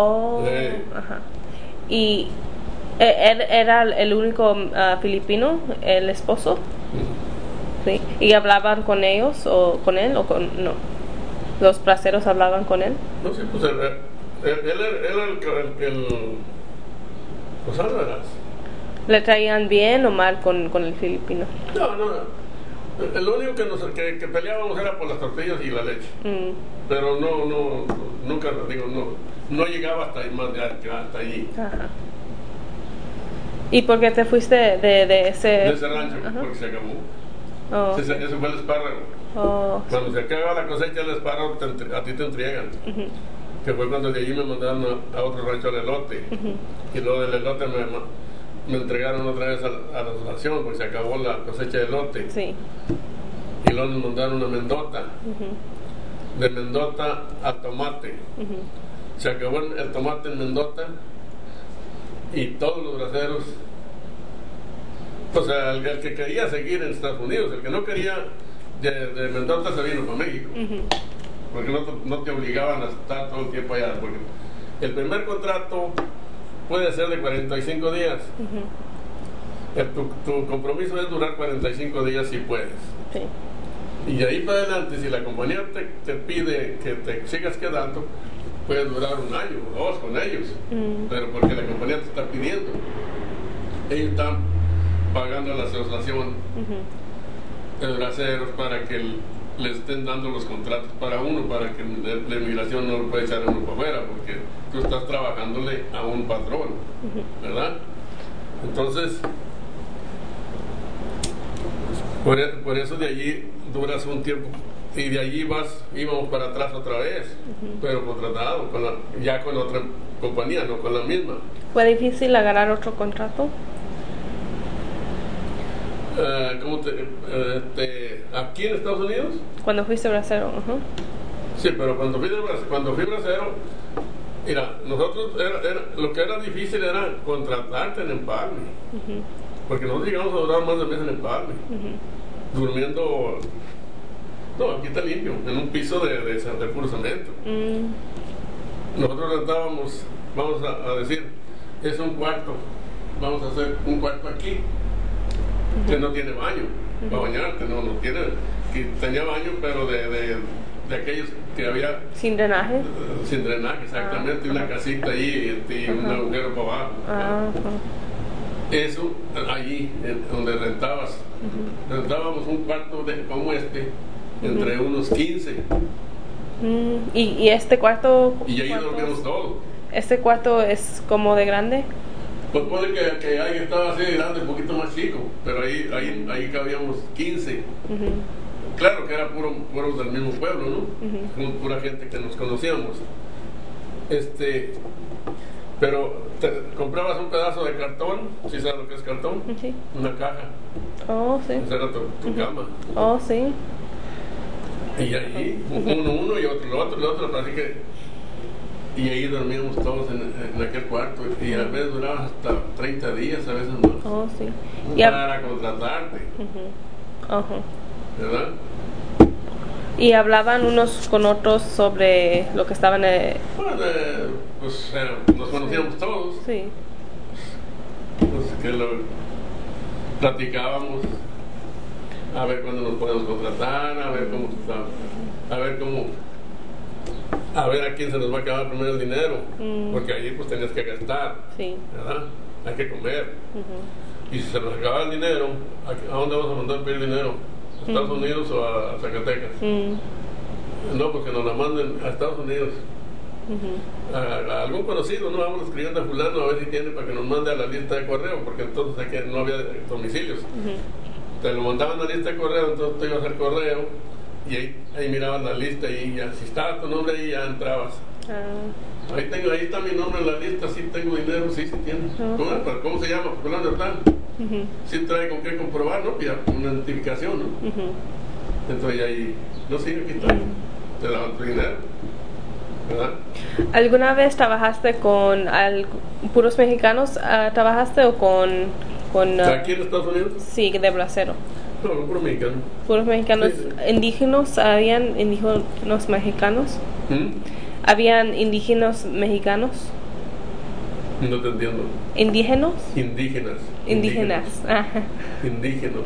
B: ¿Y era el único filipino, el esposo? Sí. ¿Y hablaban con ellos o con él o no? ¿Los braceros hablaban con él?
A: No sé, pues él era el pues Álvarez.
B: ¿Le traían bien o mal con el filipino?
A: No, lo único que peleábamos era por las tortillas y la leche. Pero nunca, no llegaba hasta allí.
B: Ajá. ¿Y por qué te fuiste de ese...?
A: De ese rancho, porque se acabó.
B: Oh,
A: Ese fue el espárrago.
B: Oh,
A: Cuando se acaba la cosecha del espárrago, a ti te entregan. Que fue cuando de allí me mandaron a otro rancho al elote. Y luego del elote me entregaron otra vez a la asociación, porque se acabó la cosecha de elote.
B: sí.
A: Y luego nos mandaron a Mendota. De Mendota a tomate. Se acabó el tomate en Mendota y todos los braceros, o sea, el que quería seguir en Estados Unidos, el que no quería de Mendota se vino para México, porque no te obligaban a estar todo el tiempo allá, porque el primer contrato puede ser de 45 días. Tu compromiso es durar 45 días si puedes.
B: Sí.
A: Y de ahí para adelante, si la compañía te pide que te sigas quedando, puedes durar 1 año o 2 con ellos, pero porque la compañía te está pidiendo. Ellos están pagando a la asociación de braceros para que le estén dando los contratos para uno, para que la inmigración no lo pueda echar a uno para afuera, porque tú estás trabajándole a un patrón, ¿verdad? Entonces, por eso de allí duras un tiempo y de allí íbamos para atrás otra vez, pero contratado ya con otra compañía, no con la misma.
B: ¿Fue difícil agarrar otro contrato?
A: ¿Aquí en Estados Unidos?
B: Cuando fuiste bracero.
A: Sí, pero cuando fui bracero, mira, nosotros lo que era difícil era contratarte en Empalme, porque nosotros llegamos a durar más de mes en Empalme, durmiendo. No, aquí está limpio, en un piso de puro cemento. Nosotros rentábamos, vamos a decir, es un cuarto, vamos a hacer un cuarto aquí, que no tiene baño para bañarte, no tiene, que tenía baño, pero de aquellos que había...
B: ¿Sin drenaje?
A: Sin drenaje, exactamente, una casita allí y un agujero para abajo. Eso, allí, donde rentabas, rentábamos un cuarto como entre unos 15.
B: ¿Y este cuarto?
A: Y ahí dormíamos todos.
B: ¿Este cuarto es como de grande?
A: Pues puede que ahí estaba así de grande, un poquito más chico, pero ahí cabíamos 15. Claro que era puros del mismo pueblo, ¿no? Pura gente que nos conocíamos. Pero comprabas un pedazo de cartón, ¿sí sabes lo que es cartón?
B: Sí.
A: Una caja.
B: Oh, sí.
A: Esa era tu cama.
B: Oh, sí.
A: Y ahí, uno y otro, así que... Y ahí dormíamos todos en aquel cuarto, y a veces duraba hasta 30 días, a veces más.
B: Oh, sí.
A: Para contratarte. ¿Verdad?
B: ¿Y hablaban unos con otros sobre lo que estaban...?
A: Bueno, pues nos conocíamos todos.
B: Sí.
A: Pues que platicábamos, a ver cuándo nos podemos contratar, a ver a quién se nos va a acabar primero el dinero, porque allí pues tenías que gastar, ¿verdad? Hay que comer. Y si se nos acaba el dinero, ¿a dónde vamos a mandar pedir dinero? ¿A Estados Unidos o a Zacatecas? No, porque nos la manden a Estados Unidos. A algún conocido, no vamos escribiendo a fulano a ver si tiene para que nos mande a la lista de correo, porque entonces no había domicilios. Te lo mandaban a la lista de correo, entonces tú ibas al correo y ahí miraban la lista y ya, si estaba tu nombre ahí ya entrabas. Ahí está mi nombre en la lista, sí tengo dinero, sí tienes. ¿Cómo se llama? ¿Fulano de tal? Sí trae con qué comprobar, ¿no? Ya, una identificación, ¿no? Entonces ahí, no, sí, aquí está. Te daban tu dinero, ¿verdad?
B: ¿Alguna vez trabajaste con puros mexicanos? ¿Trabajaste o con
A: ¿Aquí en Estados Unidos?
B: Sí, de bracero.
A: No, puros mexicanos.
B: ¿Puros mexicanos?
A: Sí.
B: ¿Indígenas? ¿Habían indígenas mexicanos? ¿Habían indígenas mexicanos?
A: No te entiendo.
B: ¿Indígenas?
A: Indígenas.
B: Ajá.
A: Indígenas.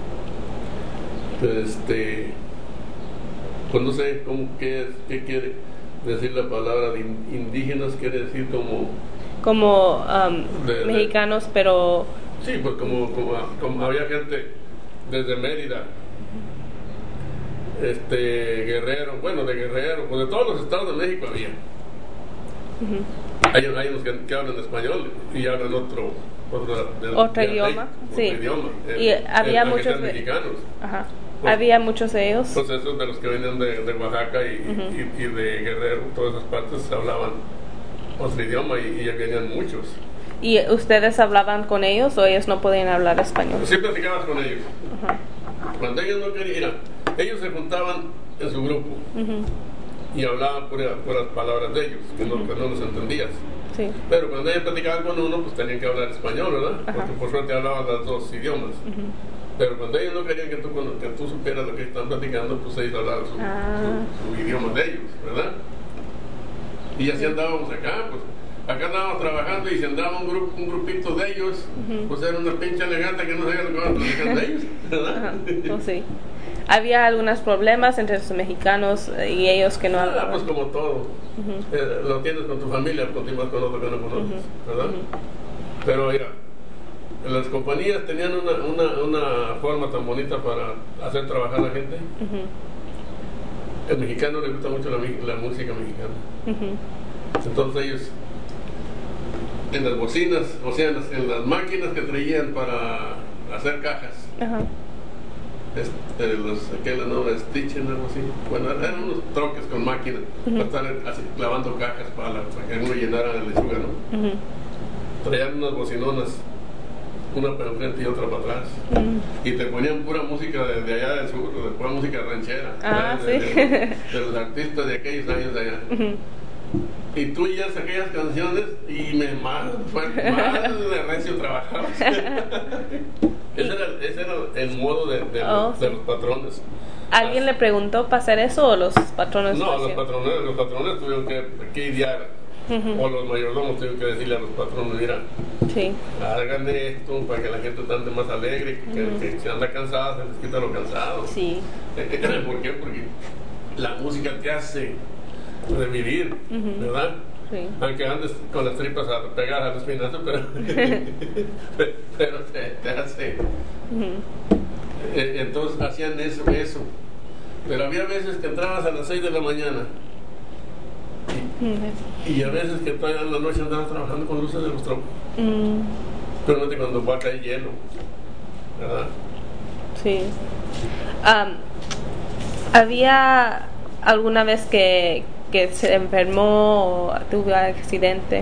A: Pues no sé qué quiere decir la palabra de indígenas. Quiere decir como
B: mexicanos, pero
A: Sí, pues como había gente desde Mérida, Guerrero, bueno, de Guerrero, pues de todos los estados de México había. Hay unos que hablan español y hablan otro
B: idioma. Sí.
A: Idioma.
B: Y había muchos
A: mexicanos.
B: Ajá.
A: Pues,
B: había muchos de ellos.
A: Pues esos de los que venían de Oaxaca y de Guerrero, todas esas partes hablaban otro idioma y venían muchos.
B: ¿Y ustedes hablaban con ellos o ellos no podían hablar español?
A: Sí, platicabas con ellos. Cuando ellos no querían, ellos se juntaban en su grupo y hablaban puras palabras de ellos, que no los entendías.
B: Sí.
A: Pero cuando ellos platicaban con uno, pues tenían que hablar español, ¿verdad? Porque por suerte hablaban los dos idiomas. Pero cuando ellos no querían que tú supieras lo que estaban platicando, pues ellos hablaban su idioma de ellos, ¿verdad? Y así andábamos acá, pues. Acá andábamos trabajando y si andaba un grupito de ellos, pues era una pinche elegante que no sabía lo que iban a platicar de ellos, ¿verdad?
B: Oh, sí. Había algunos problemas entre los mexicanos y ellos que no hablaban.
A: Pues como todo. Lo tienes con tu familia, continúas con otro que no conoces, ¿verdad? Pero mira, las compañías tenían una forma tan bonita para hacer trabajar a la gente. El mexicano le gusta mucho la música mexicana. Entonces ellos, en las bocinas, o sea, en las máquinas que traían para hacer cajas, aquel nombre Stitchen, algo así. Bueno, eran unos troques con máquinas para estar así, clavando cajas para que uno llenara la lechuga, ¿no? Traían unas bocinonas, una para enfrente y otra para atrás, y te ponían pura música de allá del sur, pura música ranchera, de los artistas de aquellos años de allá. Y tú oías aquellas canciones y mal de recio trabajabas. Ese era el modo de los patrones.
B: ¿Alguien le preguntó para hacer eso o los patrones?
A: No, los patrones tuvieron que idear, o los mayordomos tuvieron que decirle a los patrones, mira, hagan esto para que la gente ande más alegre, que si anda cansada se les quita lo cansado.
B: Sí.
A: ¿Por qué? Porque la música te hace revivir, ¿verdad? Sí. Aunque andes con las tripas pegadas al espinazo, pero te hace. Entonces hacían eso. Pero había veces que entrabas a las 6 de la mañana y a veces que todavía en la noche andabas trabajando con luces de los troncos. Especialmente cuando va a caer hielo, ¿verdad? Sí.
B: ¿Había alguna vez que se enfermó o tuvo un accidente?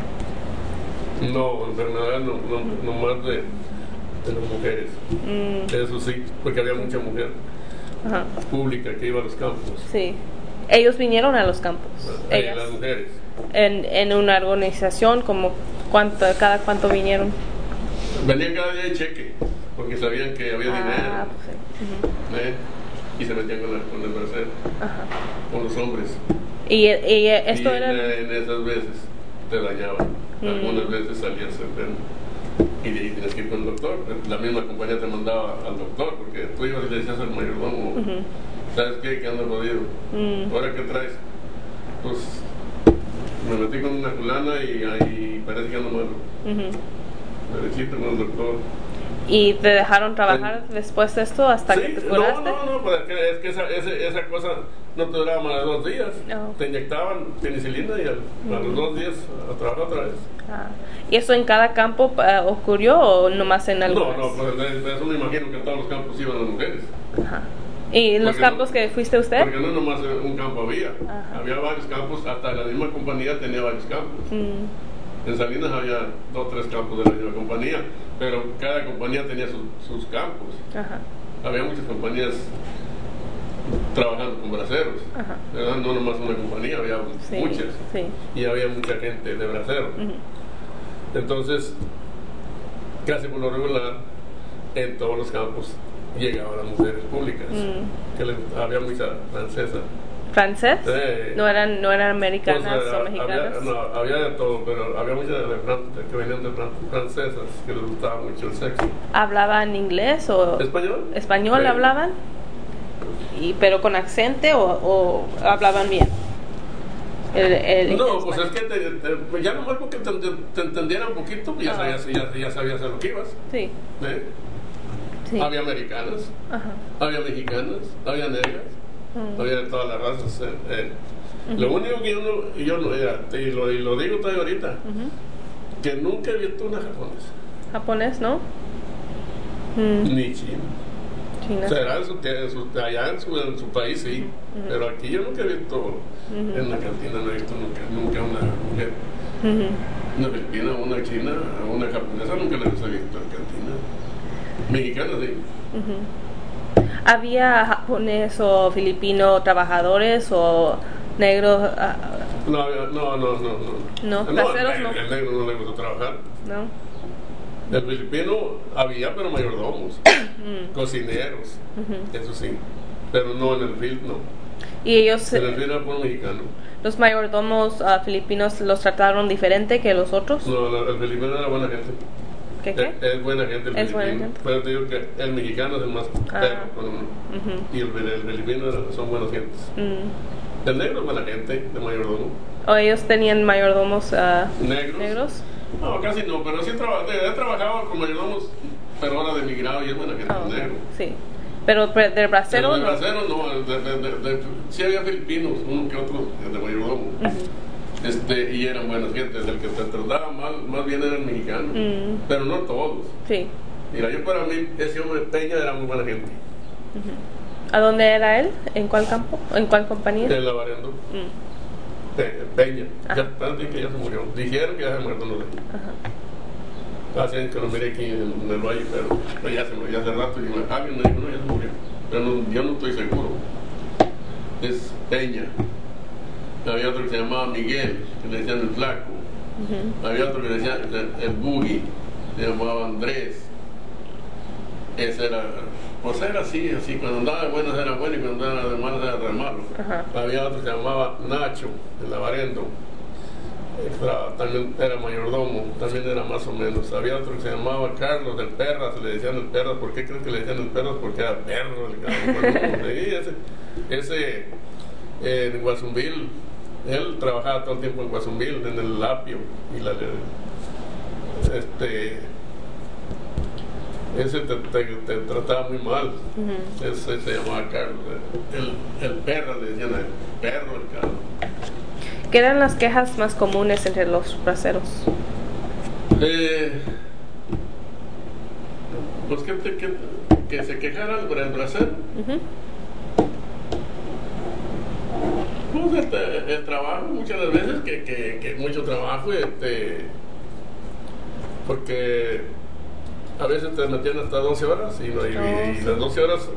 A: No, enfermedad no más de las mujeres. Eso sí, porque había mucha mujer pública que iba a los campos.
B: Sí. ¿Ellos vinieron a los campos?
A: Las mujeres.
B: En una organización, como cada cuánto vinieron?
A: Venían cada día de cheque, porque sabían que había dinero. Pues sí. Y se metían con el bracero, con los hombres.
B: Y esto era...
A: En esas veces te dañaban. Algunas veces salías enfermo y de ahí tienes que ir con el doctor. La misma compañía te mandaba al doctor, porque tú ibas y le decías al mayordomo, ¿sabes qué? Que ando jodido. ¿Ahora qué traes? Pues me metí con una fulana y parece que ando malo. Necesito con el doctor.
B: ¿Y te dejaron trabajar después de esto hasta que te curaste?
A: No, pues es que esa cosa no te duraba más de 2 días. Te inyectaban penicilina y a los 2 días a trabajar otra vez.
B: ¿Y eso en cada campo ocurrió o nomás en algunos?
A: No, pues eso me imagino que en todos los campos iban las mujeres.
B: ¿Y en los campos que fuiste usted?
A: Porque no nomás un campo había varios campos, hasta la misma compañía tenía varios campos. En Salinas había 2 o 3 campos de la misma compañía, pero cada compañía tenía sus campos. Había muchas compañías trabajando con braceros, ¿verdad? No nomás una compañía, había muchas. Y había mucha gente de bracero. Entonces, casi por lo regular, en todos los campos llegaban las mujeres públicas, que había mucha francesa.
B: ¿Francés? ¿No eran americanas o mexicanas?
A: Había de todo, pero había muchas que venían de francesas que les gustaba mucho el sexo.
B: ¿Hablaban inglés o...?
A: ¿Español?
B: ¿Español hablaban? ¿Pero con acento o hablaban bien?
A: No, pues es que pues ya nomás porque te entendiera un poquito, pues ya sabías a lo que ibas.
B: Sí. Sí.
A: Había americanas, había mexicanas, había negras, había de todas las razas. Lo único que yo no era, y lo digo todavía ahorita, que nunca he visto una japonesa.
B: ¿Japonés, no?
A: Ni chino. Será allá en su país, sí. Pero aquí yo nunca he visto, en la cantina no he visto nunca una mujer. Una filipina, una china, una japonesa, nunca la he visto en la cantina. Mexicana, sí.
B: ¿Había japonés o filipino trabajadores o negros?
A: No.
B: ¿Braceros no?
A: El negro no le gusta trabajar.
B: No.
A: El filipino había, pero mayordomos, cocineros, eso sí, pero no en el film, no.
B: ¿Y ellos?
A: En el film era por mexicano.
B: ¿Los mayordomos filipinos los trataron diferente que los otros?
A: No, el filipino era buena gente.
B: ¿Qué?
A: Es buena gente el filipino. Pero te digo que el mexicano es el más perro con uno. Y el filipino son buenas gentes. El negro es buena gente, de mayordomo.
B: ¿O ellos tenían mayordomos negros?
A: No, casi no, pero sí he trabajado con mayordomos, pero ahora de migrado y es buena gente negro.
B: Sí. Pero de bracero
A: no. De bracero no, sí había filipinos, uno que otro de mayordomo. Y eran buenas gentes, el que te trataba más bien era el mexicano, pero no todos.
B: Sí.
A: Mira, yo para mí, ese hombre Peña era muy buena gente.
B: ¿A dónde era él? ¿En cuál campo? ¿En cuál compañía?
A: En Lavarendo. Peña. Parece que ya se murió. Dijeron que ya se muerto, no sé. Hacen que lo miré aquí en el valle, pero ya se murió, ya hace rato. Y alguien me dijo, no, ya se murió. Pero yo no estoy seguro. Es Peña. Había otro que se llamaba Miguel, que le decían el Flaco. Había otro que le decían el Buggy, se llamaba Andrés. Ese era, pues era así, cuando andaba de buenas era bueno y cuando andaba de malas era re malo. Había otro que se llamaba Nacho, el Lavarendo. También era mayordomo, también era más o menos. Había otro que se llamaba Carlos, el Perras, le decían el Perras. ¿Por qué creen que le decían el Perras? Porque era perro. Ese en Guasumbil, él trabajaba todo el tiempo en Guasumbil, en el Lapio. Ese te trataba muy mal. Ese se llamaba Carlos. El Perras, le decían el perro, el Carlos.
B: ¿Qué eran las quejas más comunes entre los braceros?
A: Pues que se quejara el bracero. Pues el trabajo, muchas de las veces que mucho trabajo, porque a veces te metían hasta 12 horas y las 12 horas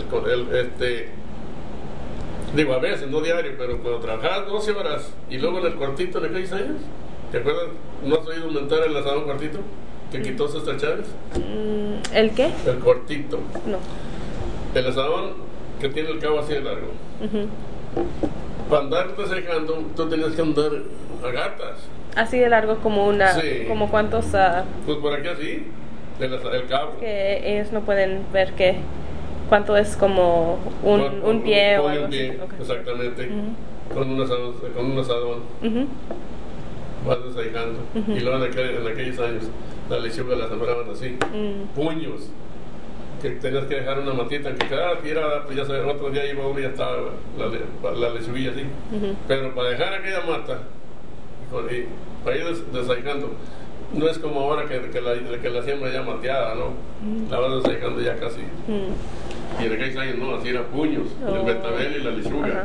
A: digo, a veces, no diario, pero cuando trabajabas 12 horas y luego en el cuartito de 6 años, ¿te acuerdas? ¿No has oído inventar el asadón cuartito? Que quitó César Chávez.
B: ¿El qué?
A: El cuartito.
B: No.
A: El asadón que tiene el cabo así de largo. Para andarte secando, tú tenías que andar a gatas.
B: Así de largo como como cuántos...
A: Pues por aquí así, el cabo.
B: Que ellos no pueden ver cuánto es como un pie o algo
A: un pie,
B: así. Okay.
A: Exactamente. Con un asadón. Vas desayunando. Y luego en aquellos años la lechuga la sembraban así, puños, que tenías que dejar una matita que tirada, pues ya sabes, otro día iba uno y ya estaba la lechuguilla así. Pero para dejar aquella mata, para ir desayunando, no es como ahora que la siembra ya mateada, ¿no? La vas desayunando ya casi. Y en aquellos años no, así eran puños, el betabel y la lechuga.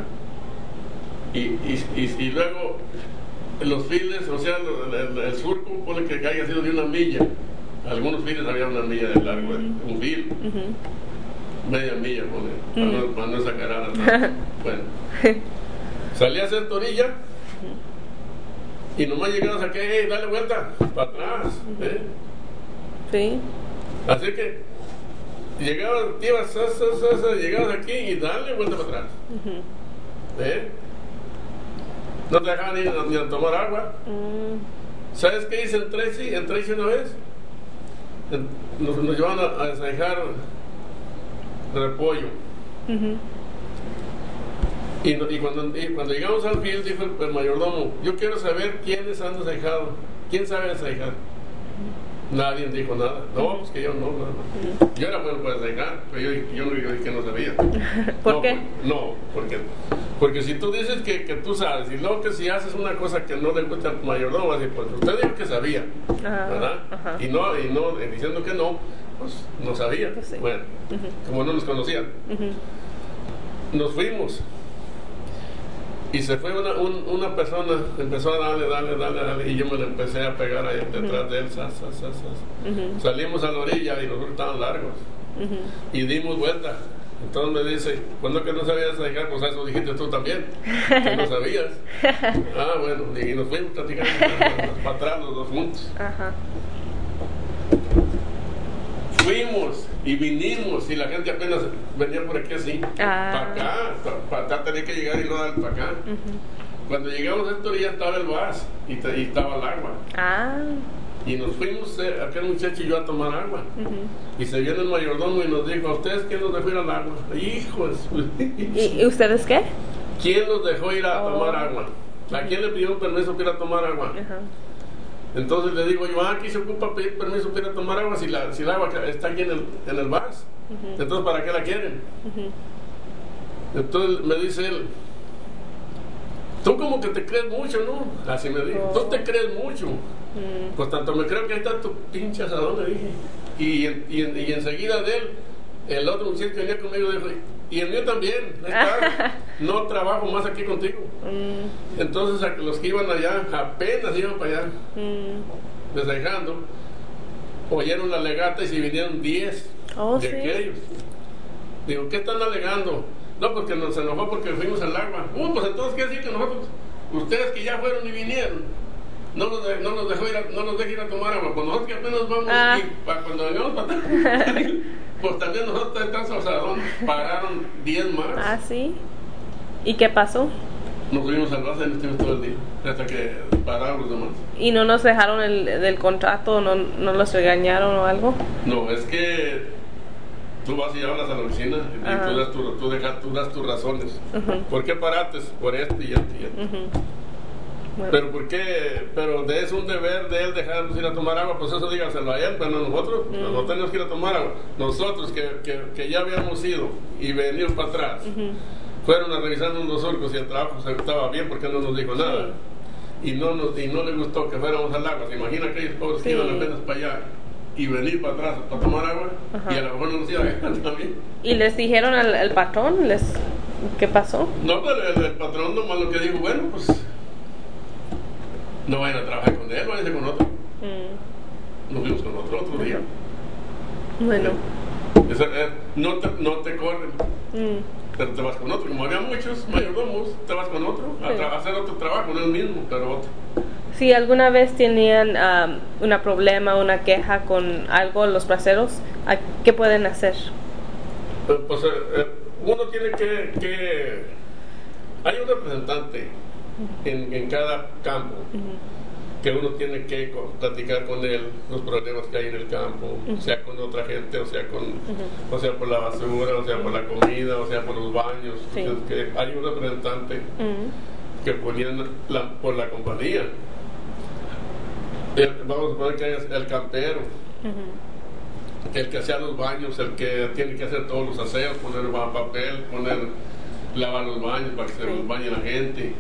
A: Y luego los files, o sea, el surco, pone que haya sido de una milla. Algunos files había una milla de largo, un fil. Media milla, pone, para no sacar nada. Bueno, salía a hacer torilla y nomás llegabas aquí, dale vuelta, para atrás.
B: Sí.
A: Así que llegabas aquí y dale vuelta para atrás. No te dejaban ni a tomar agua. ¿Sabes qué hice en Tracy una vez? Nos llevaban a desayunar repollo. Y cuando llegamos al field, dijo el mayordomo, yo quiero saber quiénes han desahijado. ¿Quién sabe desahijar? Nadie dijo nada. No, pues que yo no. Yo era bueno para desahijar, pero yo no dije que no sabía.
B: ¿Por qué?
A: Porque si tú dices que tú sabes, y luego que si haces una cosa que no le gusta al mayordomo, vas a decir, pues usted dijo que sabía, ¿verdad? Y no, diciendo que no, pues no sabía. Pues sí. Bueno, como no nos conocían. Nos fuimos. Y se fue una persona, empezó a darle, y yo me le empecé a pegar ahí detrás de él, Salimos a la orilla y nosotros estaban largos, y dimos vuelta. Entonces me dice, ¿cuándo que no sabías dejar? Pues eso dijiste tú también, que no sabías. Bueno, y nos fuimos platicando para atrás los dos juntos. Fuimos y vinimos y la gente apenas venía por aquí así, para acá tenía que llegar y no dar para acá. Cuando llegamos a esta orilla estaba el vas y estaba el agua. Y nos fuimos, aquel muchacho y yo, a tomar agua. Y se viene el mayordomo y nos dijo, ¿a ustedes quién los dejó ir al agua? ¡Hijos!
B: ¿Y ustedes qué?
A: ¿Quién los dejó ir a tomar agua? ¿A quién le pidió permiso para ir a tomar agua? Entonces le digo yo, aquí se ocupa pedir permiso para ir a tomar agua si el agua está aquí en el vas. Entonces, ¿para qué la quieren? Entonces me dice él, tú como que te crees mucho, ¿no? Así me dijo, tú te crees mucho. Pues tanto me creo que ahí está tu pinche asadón, le dije. Y enseguida de él, el otro muchacho que venía conmigo dijo, y el mío también, no trabajo más aquí contigo. Entonces los que iban allá, apenas iban para allá, desahijando, oyeron la legata y se vinieron 10 de aquellos. Digo, ¿qué están alegando? No, pues que nos enojó porque fuimos al agua. Pues entonces, ¿qué decir que nosotros, ustedes que ya fueron y vinieron, no nos deja ir a tomar agua? Pues nosotros que apenas vamos y cuando vengamos para atrás, pues también nosotros estamos al salón, pararon 10 más.
B: ¿Sí? ¿Y qué pasó?
A: Nos fuimos al base y nos estuvimos todo el día, hasta que pararon los demás.
B: ¿Y no nos dejaron del contrato? ¿No los regañaron o algo?
A: No, es que tú vas y hablas a la oficina y tú das tus razones. ¿Por qué paraste? Por esto y esto y esto. Bueno. Pero ¿por qué? Pero es un deber de él dejarnos ir a tomar agua, pues eso dígaselo a él, pero no nosotros, no tenemos que ir a tomar agua. Nosotros que ya habíamos ido y venimos para atrás, fueron a revisar unos surcos y el trabajo estaba bien porque no nos dijo nada. Y no le gustó que fuéramos al agua. ¿Se imagina aquellos pobres que iban apenas para allá y venir para atrás para tomar agua? Y a lo mejor no nos iba a dejar también.
B: ¿Y les dijeron al patrón qué pasó?
A: No, pero el patrón nomás lo que dijo, bueno, pues no vayan a trabajar con él, vayan con otro. Nos fuimos con otro día.
B: Bueno.
A: No te corren, pero te vas con otro. Como había muchos mayordomos, te vas con otro a hacer otro trabajo, no el mismo, pero otro.
B: Si alguna vez tenían un problema, una queja con algo, los braceros, ¿qué pueden hacer?
A: Pues uno tiene que hay un representante en cada campo que uno tiene que platicar con él los problemas que hay en el campo, sea con otra gente, o sea por la basura, o sea por la comida, o sea por los baños. Entonces, que hay un representante que ponían por la compañía. Vamos a poner que hay el campero, el que hacía los baños, el que tiene que hacer todos los aseos, poner papel, lavar los baños para que se los bañe la gente.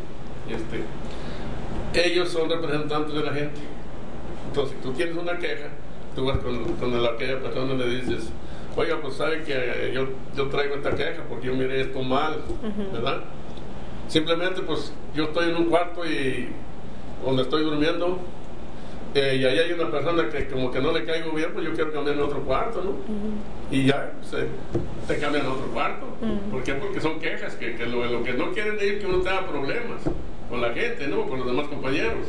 A: Ellos son representantes de la gente. Entonces, si tú tienes una queja, tú vas con aquella persona y le dices, oiga, pues sabe que yo traigo esta queja porque yo miré esto mal, ¿verdad? Simplemente, pues, yo estoy en un cuarto y donde estoy durmiendo, y ahí hay una persona que como que no le caigo bien, pues yo quiero cambiarme a otro cuarto, ¿no? Y ya, te cambian a otro cuarto. ¿Por qué? Porque son quejas, que lo que no quieren es que uno tenga problemas con la gente, ¿no? Con los demás compañeros.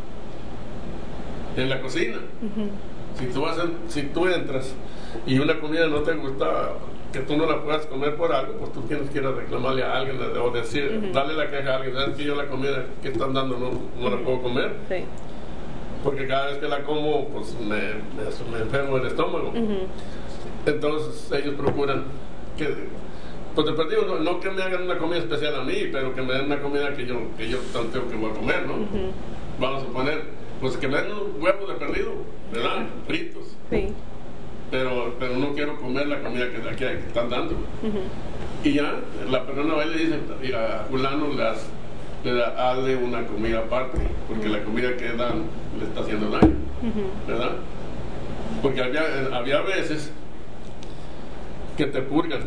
A: En la cocina. Si tú entras y una comida no te gusta, que tú no la puedas comer por algo, pues tú tienes que ir a reclamarle a alguien o decir, darle la queja a alguien, ¿sabes que yo la comida que están dando no la puedo comer? Sí. Porque cada vez que la como, pues me enfermo el estómago. Entonces ellos procuran Pues de perdido, no que me hagan una comida especial a mí, pero que me den una comida que yo tanteo que voy a comer, ¿no? Vamos a poner, pues que me den un huevo de perdido, ¿verdad? Fritos.
B: Sí.
A: Pero no quiero comer la comida que están dando. Y ya, la persona va y le dice, mira, a fulano hazle una comida aparte, porque la comida que dan le está haciendo daño, ¿verdad? Porque había veces que te purgan,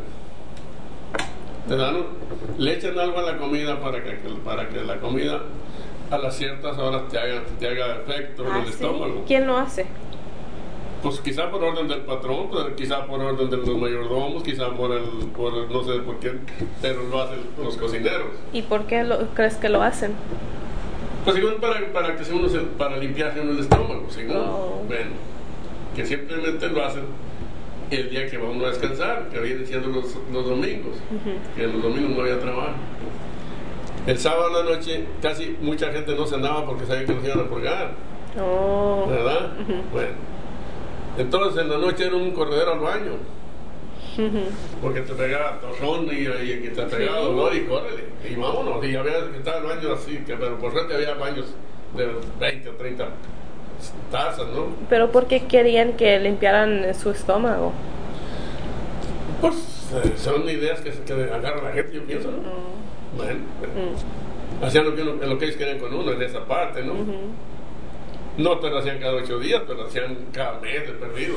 A: le echan algo a la comida para que la comida a las ciertas horas te haga efecto en el estómago.
B: ¿Quién lo hace?
A: Pues quizá por orden del patrón, quizá por orden de los mayordomos, quizá por no sé por quién, pero lo hacen los cocineros.
B: ¿Y por qué crees que lo hacen?
A: Pues según para limpiarse uno el estómago, según. Bueno, que simplemente lo hacen el día que va uno a descansar, que vienen siendo los domingos, que los domingos no había trabajo. El sábado a la noche casi mucha gente no cenaba porque sabía que nos iban a purgar, ¿verdad? Bueno, entonces en la noche era un corredero al baño, porque te pegaba torrón y te pegaba dolor y córrele, y vámonos, y había que estar el baño así, pero por suerte había baños de 20 o 30 tazas, ¿no?
B: ¿Pero por qué querían que limpiaran su estómago?
A: Pues son ideas que agarra la gente, yo pienso, ¿no? Bueno, hacían lo que ellos querían con uno en esa parte, ¿no? No te lo hacían cada 8 días, pero lo hacían cada mes de perdido.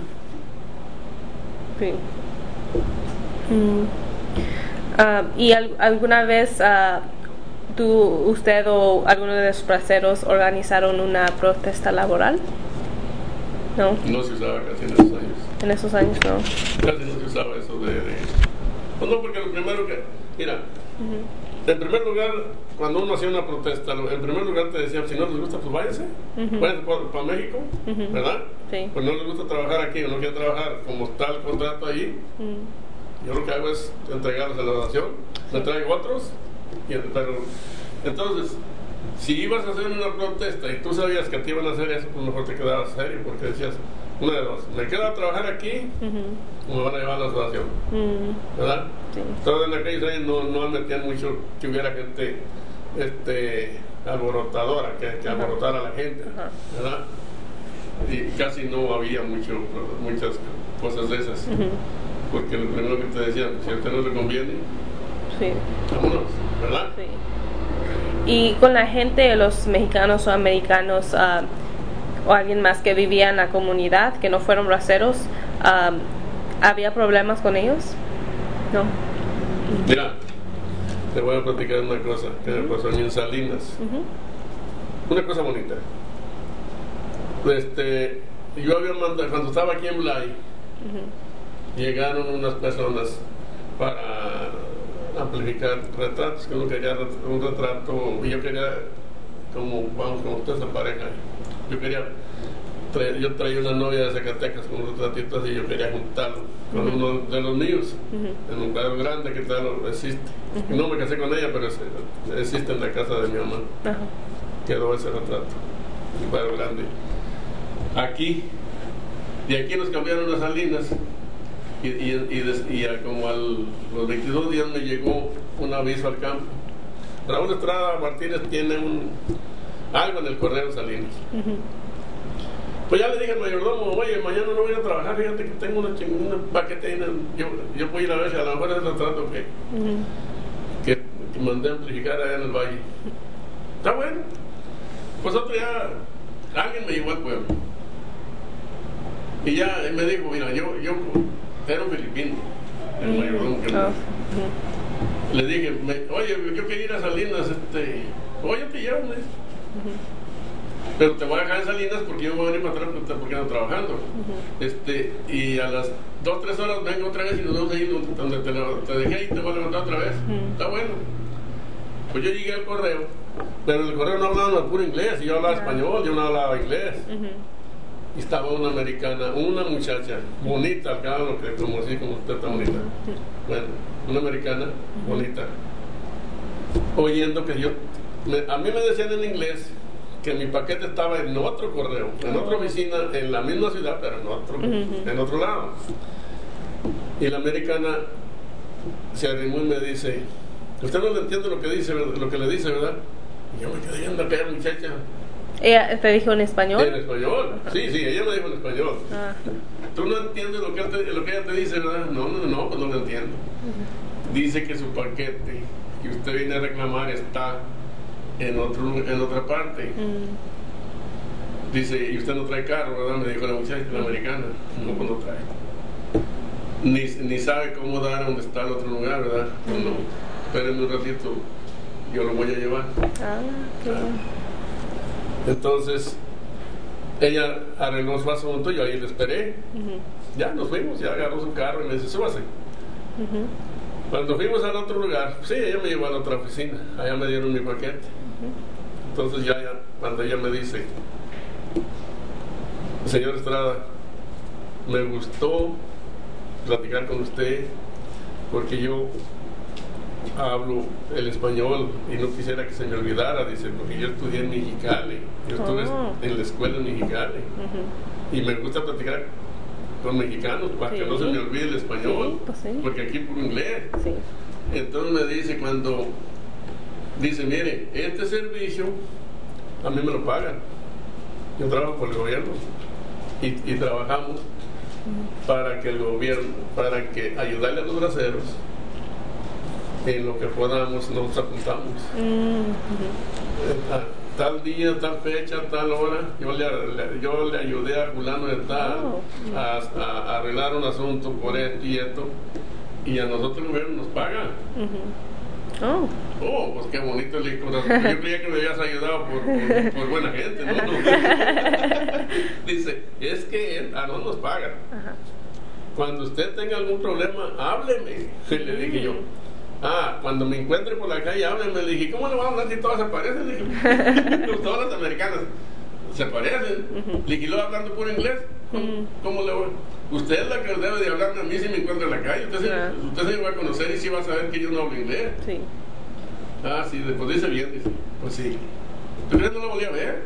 B: Sí. ¿Y alguna vez usted o alguno de los braceros organizaron una protesta laboral? No.
A: No se usaba casi en esos años.
B: En esos años no.
A: Casi no se usaba eso Pues no, porque lo primero que... Mira, en primer lugar, cuando uno hacía una protesta, en primer lugar te decían, si no les gusta, pues váyanse. Váyanse para México, ¿verdad? Sí. Pues no les gusta trabajar aquí o no quieren trabajar como está el contrato ahí. Yo lo que hago es entregarles a la nación, me traigo otros, pero entonces, si ibas a hacer una protesta y tú sabías que te iban a hacer eso, pues mejor te quedabas serio, porque decías, una de dos, me quedo a trabajar aquí o me van a llevar a la asociación, ¿verdad? Sí. Entonces en aquellos años no admitían mucho que hubiera gente alborotadora, que alborotara a la gente, ¿verdad? Y casi no había muchas cosas de esas, porque lo primero que te decían, si a usted no le conviene, vámonos, ¿verdad?
B: Sí. Y con la gente, los mexicanos o americanos o alguien más que vivía en la comunidad, que no fueron braceros, ¿había problemas con ellos? No.
A: Mira, te voy a platicar una cosa que me pasó a mí en Salinas. Una cosa bonita. Yo había mandado, cuando estaba aquí en Blay, llegaron unas personas para amplificar retratos, que uno quería un retrato, y yo quería, como ustedes en pareja, yo traía una novia de Zacatecas con un retratito así, yo quería juntarlo con uno de los míos, en un cuadro grande que tal existe. No me casé con ella, pero existe en la casa de mi mamá. Quedó ese retrato, un cuadro grande. De aquí nos cambiaron a Salinas. Y como los 22 días me llegó un aviso al campo. Raúl Estrada Martínez tiene algo en el correo Salinas. Pues ya le dije al mayordomo, oye, mañana no voy a trabajar, fíjate que tengo un paquete ahí, yo voy a ir a ver si a lo mejor es el retrato que mandé a amplificar allá en el valle. Está bueno. Pues otro día, alguien me llevó al pueblo. Y ya me dijo, mira, yo era un filipino, el mayordomo que le dije, oye, yo quería ir a Salinas, oye, yo te llevo, pero te voy a dejar en Salinas porque yo voy a venir para atrás porque ando trabajando. Y a las 2 o 3 horas vengo otra vez y nos vamos a ir donde te dejé y te voy a levantar otra vez. Está bueno. Pues yo llegué al correo, pero en el correo no hablaban puro inglés, y yo hablaba español, yo no hablaba inglés. Y estaba una americana, una muchacha bonita, al cabo, como así, como usted está bonita. Bueno, una americana bonita, oyendo que a mí me decían en inglés que mi paquete estaba en otro correo, en otra oficina, en la misma ciudad, pero en otro lado. Y la americana se arrimó y me dice, usted no le entiende lo que dice, lo que le dice, ¿verdad? Y yo me quedé viendo a aquella muchacha.
B: ¿Ella te dijo en español?
A: En español, sí, ella me dijo en español. Tú no entiendes lo que ella te dice, ¿verdad? No, pues no lo entiendo. Dice que su paquete que usted viene a reclamar está en otra parte. Dice, y usted no trae carro, ¿verdad? Me dijo la muchacha, la americana. No, pues no trae. Ni sabe cómo dar a donde está el otro lugar, ¿verdad? Pues no, espérenme un ratito, yo lo voy a llevar.
B: Qué bueno.
A: Entonces, ella arregló su asunto, yo ahí le esperé. Ya nos fuimos, ya agarró su carro y me dice, súbase. Cuando fuimos al otro lugar, sí, ella me llevó a la otra oficina, allá me dieron mi paquete. Entonces ya cuando ella me dice, señor Estrada, me gustó platicar con usted porque yo hablo el español y no quisiera que se me olvidara, dice, porque yo estudié en Mexicali, yo estuve en la escuela en Mexicali y me gusta platicar con mexicanos para que no se me olvide el español, porque aquí por inglés. Entonces me dice dice, mire, este servicio a mí me lo pagan, yo trabajo por el gobierno y trabajamos para que el gobierno, para que ayudarle a los braceros en lo que podamos, nos apuntamos. Tal día, tal fecha, tal hora, yo le ayudé a fulano de tal a arreglar un asunto por esto y esto, y a nosotros el gobierno nos paga. Pues qué bonito el corazón. Yo creía que me habías ayudado por buena gente, ¿no? Dice, es que no nos pagan. Cuando usted tenga algún problema, hábleme. Le dije yo. Cuando me encuentre por la calle, hábleme. Le dije, ¿cómo le vamos a hablar si todas se parecen? Le dije, todas las americanas se parecen. Le dije, ¿lo hablando puro inglés? ¿Cómo le voy? Usted es la que debe de hablarme a mí si me encuentra en la calle. Usted se me va a conocer y sí va a saber que yo no hablo inglés. Sí, después dice bien, dice. Pues sí. ¿Tú crees que no la volví a ver?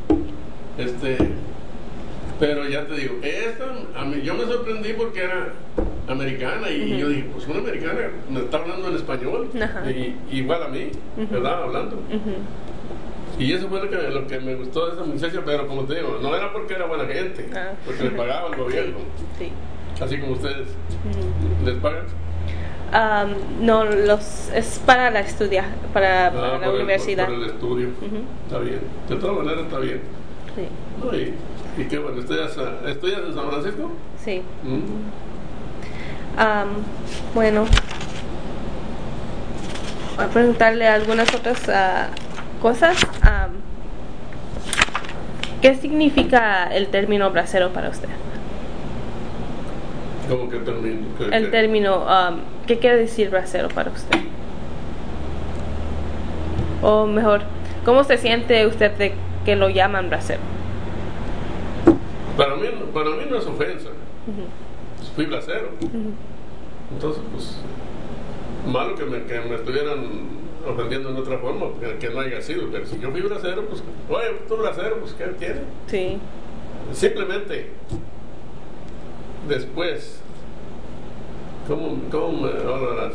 A: Pero ya te digo, yo me sorprendí porque era americana y yo dije, pues una americana me está hablando en español, igual a mí, ¿verdad? Hablando. Y eso fue lo que me gustó de esa muchacha, pero como te digo, no era porque era buena gente, porque le pagaba el gobierno. Así como ustedes. ¿Les pagan?
B: No, es para la la universidad.
A: Por el estudio. Está bien. De todas maneras está bien. No, y qué bueno, ¿estudias en San Francisco?
B: Sí. Bueno, voy a preguntarle algunas otras cosas. ¿Qué significa el término bracero para usted?
A: ¿Cómo que término?
B: El término, ¿qué quiere decir bracero para usted? O mejor, ¿cómo se siente usted de que lo llaman bracero?
A: Para mí no es ofensa. Fui bracero. Entonces, pues, malo que me estuvieran ofendiendo en otra forma, que no haya sido. Pero si yo fui bracero, pues, oye, tú bracero, pues, ¿qué tiene?
B: Sí. Simplemente,
A: después, ¿cómo me hablarás?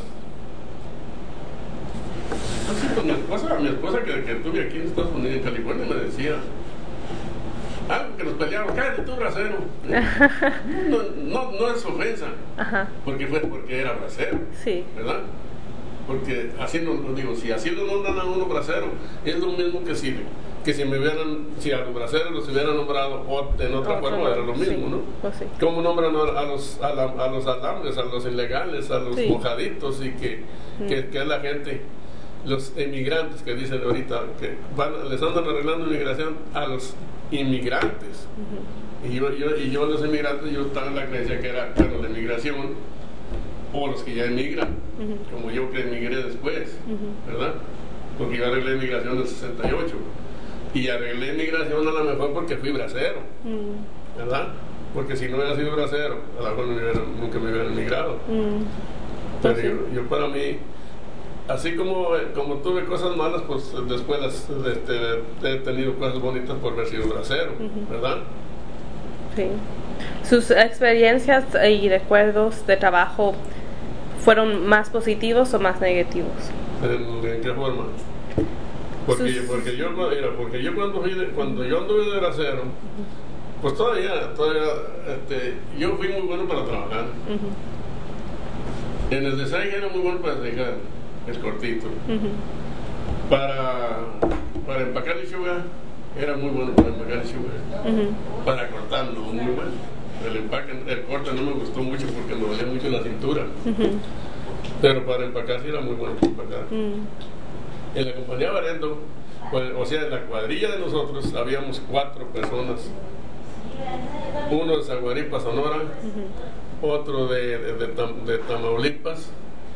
A: Mi esposa que tuve aquí en Estados Unidos, en California, me decía algo que nos peleamos, cállate tú, bracero. No es ofensa, porque era bracero, ¿verdad? Porque así no digo, si así lo nombran a uno bracero, es lo mismo que si a los braceros los hubieran nombrado en otra forma, era lo mismo, ¿no? ¿Cómo nombran a los alambres, a los ilegales, a los mojaditos y que es la gente, los emigrantes que dicen ahorita, que les andan arreglando inmigración a los inmigrantes? Y yo los inmigrantes, yo estaba en la creencia que era la inmigración o los que ya emigran, como yo que emigré después, ¿verdad? Porque yo arreglé inmigración en el 68 y arreglé inmigración a lo mejor porque fui bracero, ¿verdad? Porque si no hubiera sido bracero, a lo mejor nunca me hubieran emigrado. Pero yo para mí, así como tuve cosas malas, pues después he tenido cosas bonitas por haber sido bracero, ¿verdad?
B: Sí. ¿Sus experiencias y recuerdos de trabajo fueron más positivos o más negativos.
A: ¿En qué forma? Porque yo cuando yo anduve de bracero, pues todavía yo fui muy bueno para trabajar. En el design era muy bueno para dejar el cortito. Para empacar lechuga era muy bueno para empacar lechuga. Para cortarlo, muy bueno. El corte no me gustó mucho porque me dolía mucho la cintura. Pero para empacar sí era muy bueno para empacar. En la compañía Barendo, pues, o sea, en la cuadrilla de nosotros habíamos 4 personas. Uno de Zaguaripa, Sonora, otro de Tamaulipas,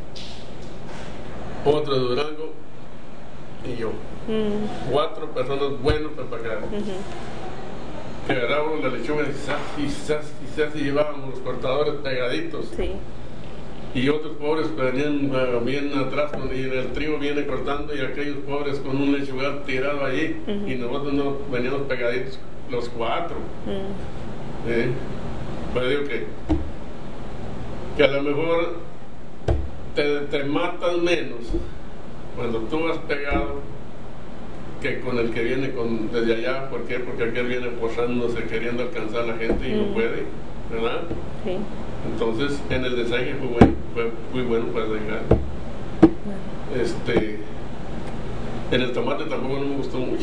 A: otro de Durango y yo. 4 personas buenas para empacar. Que agarrábamos la lechuga y llevábamos los cortadores pegaditos. Sí. Y otros pobres venían bien atrás y el trigo viene cortando y aquellos pobres con un lechugal tirado allí y nosotros no veníamos pegaditos los 4. Pero digo que a lo mejor te matas menos cuando tú vas pegado que con el que viene desde allá. ¿Por qué? Porque aquel viene forzándose, queriendo alcanzar a la gente y no puede, ¿verdad? Sí. Entonces en el desaje fue muy bueno para dejar. En el tomate tampoco no me gustó mucho.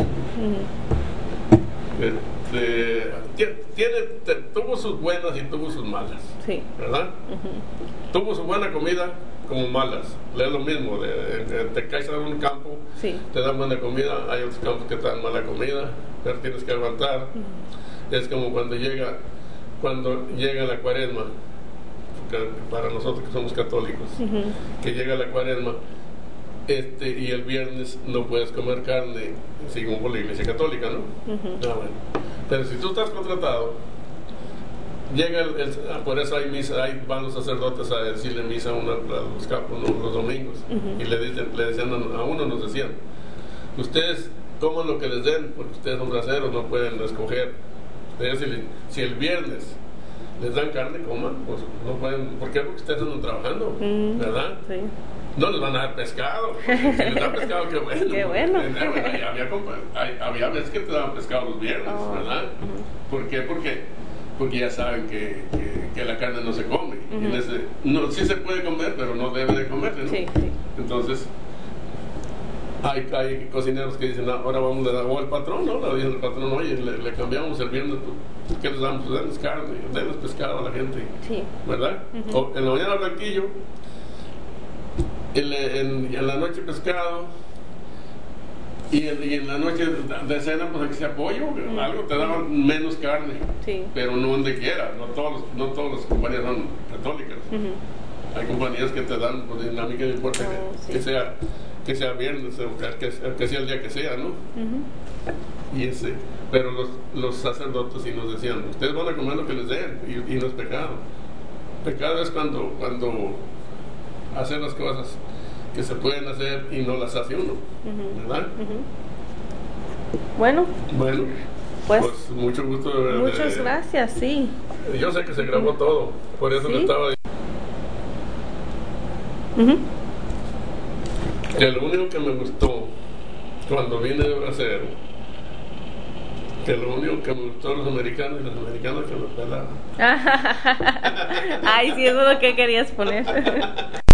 A: Tuvo sus buenas y tuvo sus malas. Sí. ¿Verdad? Tuvo su buena comida como malas. Es lo mismo, te caes en un campo, sí, te dan buena comida, hay otros campos que te dan mala comida, pero tienes que aguantar. Es como cuando llega la Cuaresma, para nosotros que somos católicos, que llega la Cuaresma y el viernes no puedes comer carne, según por la Iglesia Católica, ¿no? Bueno. Pero si tú estás contratado, llega por eso hay misa, van los sacerdotes a decirle misa a los campos los domingos, y le decían a uno, nos decían, ustedes coman lo que les den, porque ustedes son braceros, no pueden escoger. Si el viernes les dan carne, coman, pues no pueden. ¿Por qué? Porque ustedes andan trabajando, ¿verdad? Sí. No les van a dar pescado. Si les dan pescado, qué bueno.
B: Qué bueno.
A: Había veces que te daban pescado los viernes, ¿verdad? ¿Por qué? Porque ya saben que la carne no se come. Sí se puede comer, pero no debe de comerse, ¿no? Sí, sí. Entonces, hay cocineros que dicen, ahora vamos a dar, o el patrón, ¿no? Le dicen al patrón, oye, le cambiamos el viernes, ¿qué les damos? Pues denles carne, denles pescado a la gente, sí, ¿verdad? O en la mañana blanquillo, en la noche pescado, y en la noche de cena, pues aquí sea pollo, algo, te daban menos carne, sí, pero no donde quiera, no todas las compañías son católicas. Hay compañías que te dan, pues dinámica, no importa que sea viernes, que sea el día que sea, ¿no? Pero los sacerdotes sí nos decían, ustedes van a comer lo que les den, y no es pecado. Pecado es cuando hacen las cosas que se pueden hacer y no las hace uno, ¿verdad?
B: Bueno,
A: pues mucho gusto.
B: Muchas gracias, sí.
A: Yo sé que se grabó todo, por eso le estaba diciendo. Que lo único que me gustó cuando vine de bracero, que lo único que me gustó de los americanos y las americanas que me pelaban.
B: Ay, sí, eso es lo que querías poner.